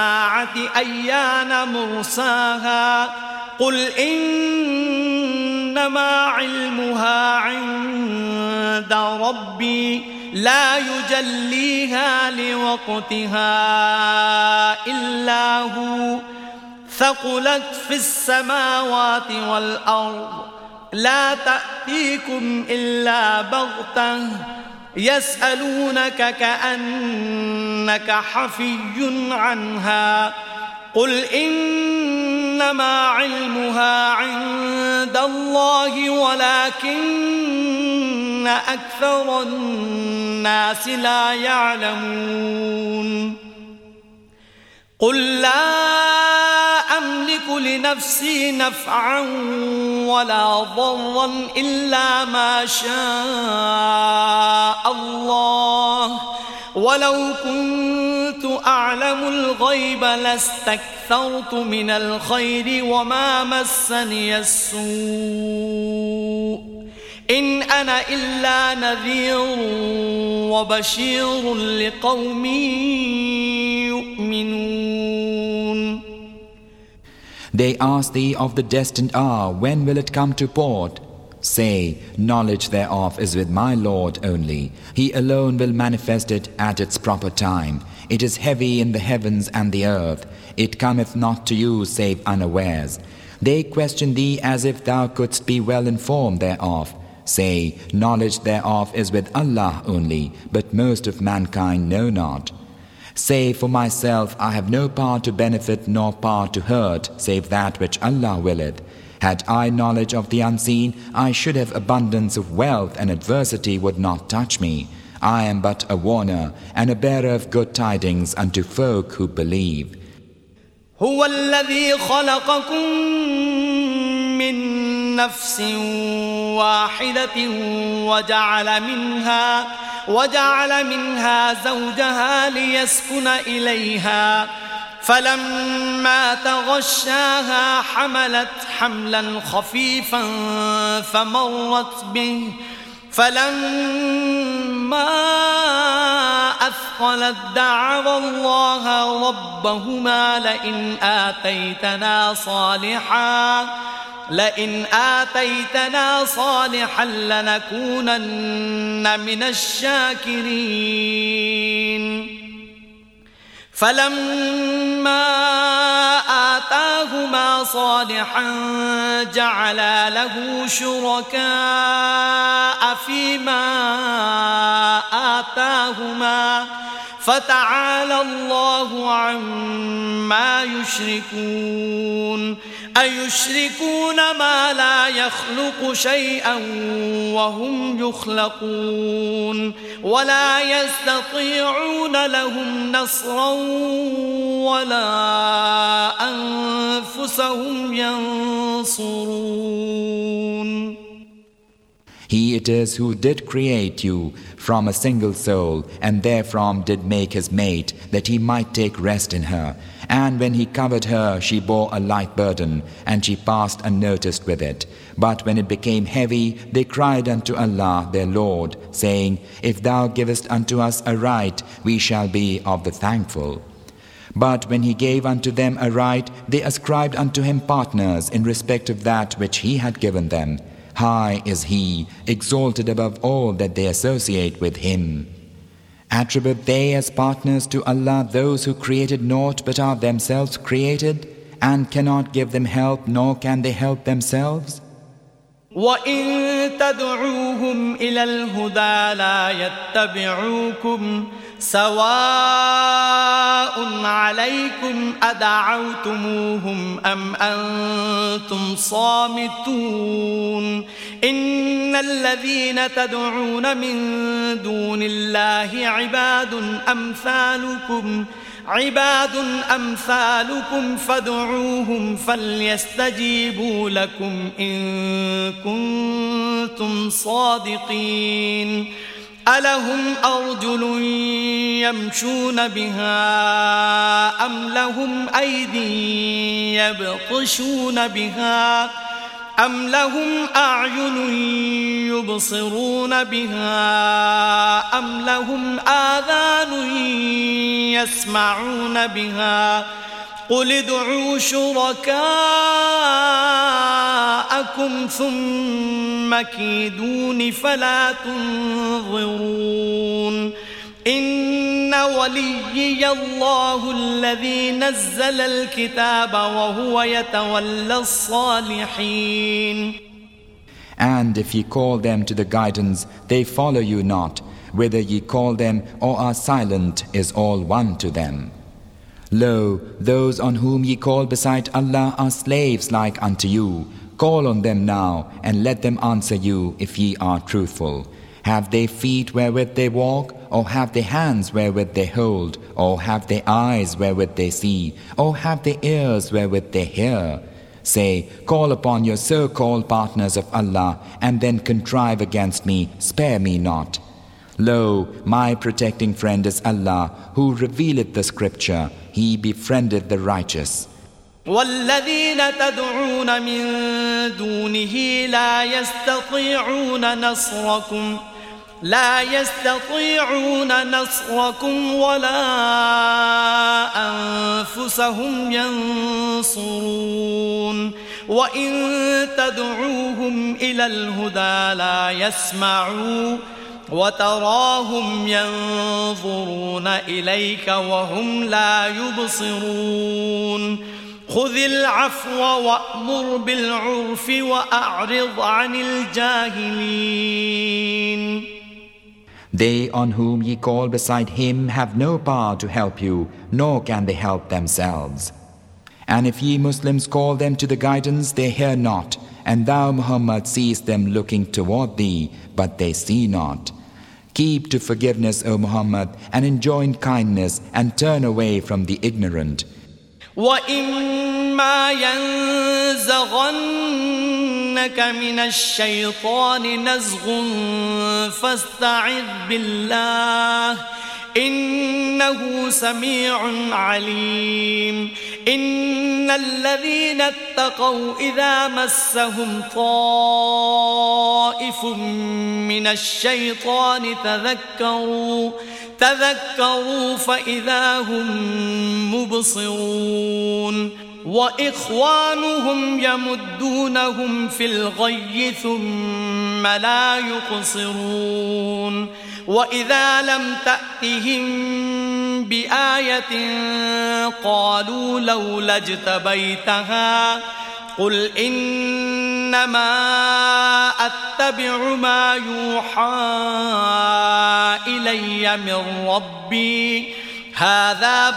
الساعة أيان مرساها قل إن إنما علمها عند ربي لا يجليها لوقتها إلا هو ثقلت في السماوات والأرض لا تأتيكم إلا بغتة يسألونك كأنك حفي عنها قل إنما علمها عند الله ولكن أكثر الناس لا يعلمون قل لا أملك لنفسي نفعا ولا ضرا إلا ما شاء الله ولو كنت أعلم الغيب لاستكثرت من الخير وما مسني السوء إن أنا إلا نذير وبشير لقوم يؤمنون. They ask thee of the destined hour, when will it come to port? Say, knowledge thereof is with my Lord only. He alone will manifest it at its proper time. It is heavy in the heavens and the earth. It cometh not to you save unawares. They question thee as if thou couldst be well informed thereof. Say, knowledge thereof is with Allah only, but most of mankind know not. Say, for myself I have no power to benefit nor power to hurt, save that which Allah willeth. Had I knowledge of the unseen, I should have abundance of wealth, and adversity would not touch me. I am but a warner and a bearer of good tidings unto folk who believe. هو الذي خلقكم من نفس واحدة وجعل منها وجعل منها زوجها ليسكن إليها فلما تغشاها حملت حملا خفيفا فمرت به فلما أثقلت دعوا الله ربهما لئن آتيتنا صالحا لئن آتيتنا صالحا لنكونن من الشاكرين فلما آتاهما صالحا جعلا له شركاء فيما آتاهما فتعالى الله عما يشركون أيشركون ما لا يخلق شيئا وهم يخلقون ولا يستطيعون لهم نصرا ولا أنفسهم ينصرون. He it is who did create you from a single soul, and therefrom did make his mate, that he might take rest in her. And when he covered her, she bore a light burden, and she passed unnoticed with it. But when it became heavy, they cried unto Allah their Lord, saying, If thou givest unto us a right, we shall be of the thankful. But when he gave unto them a right, they ascribed unto him partners in respect of that which he had given them. High is he, exalted above all that they associate with him. Attribute they as partners to Allah those who created naught but are themselves created, and cannot give them help nor can they help themselves? وَإِن تَدْعُوهُمْ إِلَى الْهُدَى لَا يَتَّبِعُوكُمْ سَوَاءٌ عَلَيْكُمْ أَدَعَوْتُمُوهُمْ أَمْ أَنْتُمْ صَامِتُونَ إِنَّ الَّذِينَ تَدْعُونَ مِن دُونِ اللَّهِ عِبَادٌ أَمْثَالُكُمْ عباد أمثالكم فادعوهم فليستجيبوا لكم إن كنتم صادقين ألهم أرجل يمشون بها أم لهم أيدي يبطشون بها أم لهم أعين يبصرون بها أم لهم آذان يسمعون بها قل ادعوا شركاءكم أخاكم ثم كيدون فلا تنظرون إن وليي الله الذي نزل الكتاب وهو يتولى الصالحين. And if ye call them to the guidance, they follow you not. Whether ye call them or are silent is all one to them. Lo, those on whom ye call beside Allah are slaves like unto you. Call on them now, and let them answer you if ye are truthful. Have they feet wherewith they walk, or have they hands wherewith they hold, or have they eyes wherewith they see, or have they ears wherewith they hear? Say, call upon your so-called partners of Allah, and then contrive against me, spare me not. Lo, my protecting friend is Allah, who revealeth the scripture. He befriendeth the righteous. والذين تدعون من دونه لا يستطيعون نصركم لا يستطيعون نصركم ولا أنفسهم ينصرون وإن تدعوهم إلى الهدى لا يسمعوا وتراهم ينظرون إليك وهم لا يبصرون خذ العفو وأمر بالعرف وأعرض عن الجاهلين. They on whom ye call beside him have no power to help you, nor can they help themselves. And if ye Muslims call them to the guidance, they hear not, and thou Muhammad seest them looking toward thee, but they see not. Keep to forgiveness, O Muhammad, and enjoin kindness, and turn away from the ignorant. وَإِمَّا يَنزَغَنَّكَ مِنَ الشَّيْطَانِ نَزْغٌ فَاسْتَعِذْ بِاللَّهِ إِنَّهُ سَمِيعٌ عَلِيمٌ. إِنَّ الَّذِينَ اتَّقَوْا إِذَا مَسَّهُمْ طَائِفٌ مِّنَ الشَّيْطَانِ تَذَكَّرُوا تذكروا فإذا هم مبصرون وإخوانهم يمدونهم في الغي ثم لا يقصرون وإذا لم تأتهم بآية قالوا لولا اجتبيتها قل إنما أتبع ما يوحى إلي من ربي هذا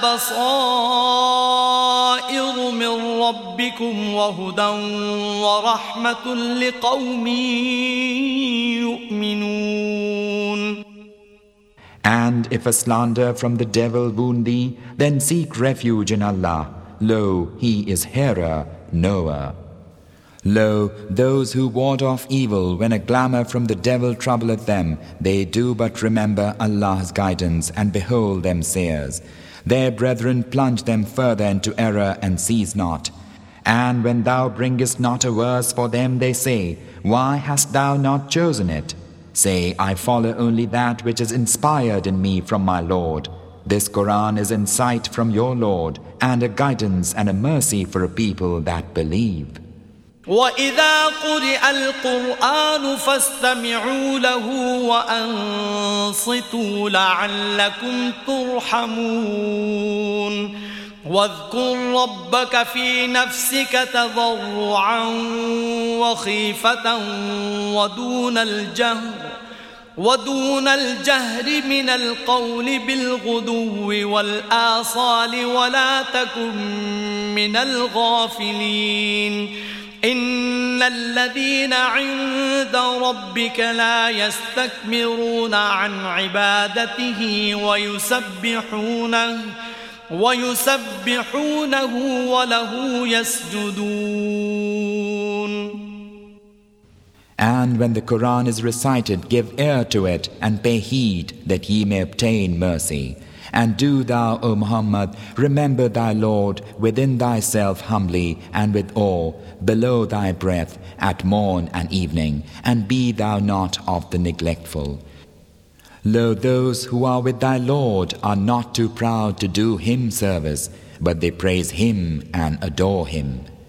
بصائر من ربكم وهدى ورحمة لقوم يؤمنون. And if a slander from the devil wound thee, then seek refuge in Allah. Lo, He is hearer, knower. Lo, those who ward off evil when a glamour from the devil troubleth them, they do but remember Allah's guidance, and behold them seers. Their brethren plunge them further into error and cease not. And when thou bringest not a verse for them, they say, why hast thou not chosen it? Say, I follow only that which is inspired in me from my Lord. This Quran is insight from your Lord, and a guidance and a mercy for a people that believe. وَإِذَا قُرِئَ الْقُرْآنُ فَاسْتَمِعُوا لَهُ وَأَنصِتُوا لَعَلَّكُمْ تُرْحَمُونَ واذكر ربك في نفسك تضرعا وخيفة ودون الجهر ودون الجهر من القول بالغدو والآصال ولا تكن من الغافلين إن الذين عند ربك لا يستكبرون عن عبادته ويسبحونه ويسبحونه وله يسجدون. And when the Quran is recited, give ear to it and pay heed that ye may obtain mercy. And do thou, O Muhammad, remember thy Lord within thyself humbly and with awe, below thy breath, at morn and evening, and be thou not of the neglectful. Lo, those who are with thy Lord are not too proud to do Him service, but they praise Him and adore Him.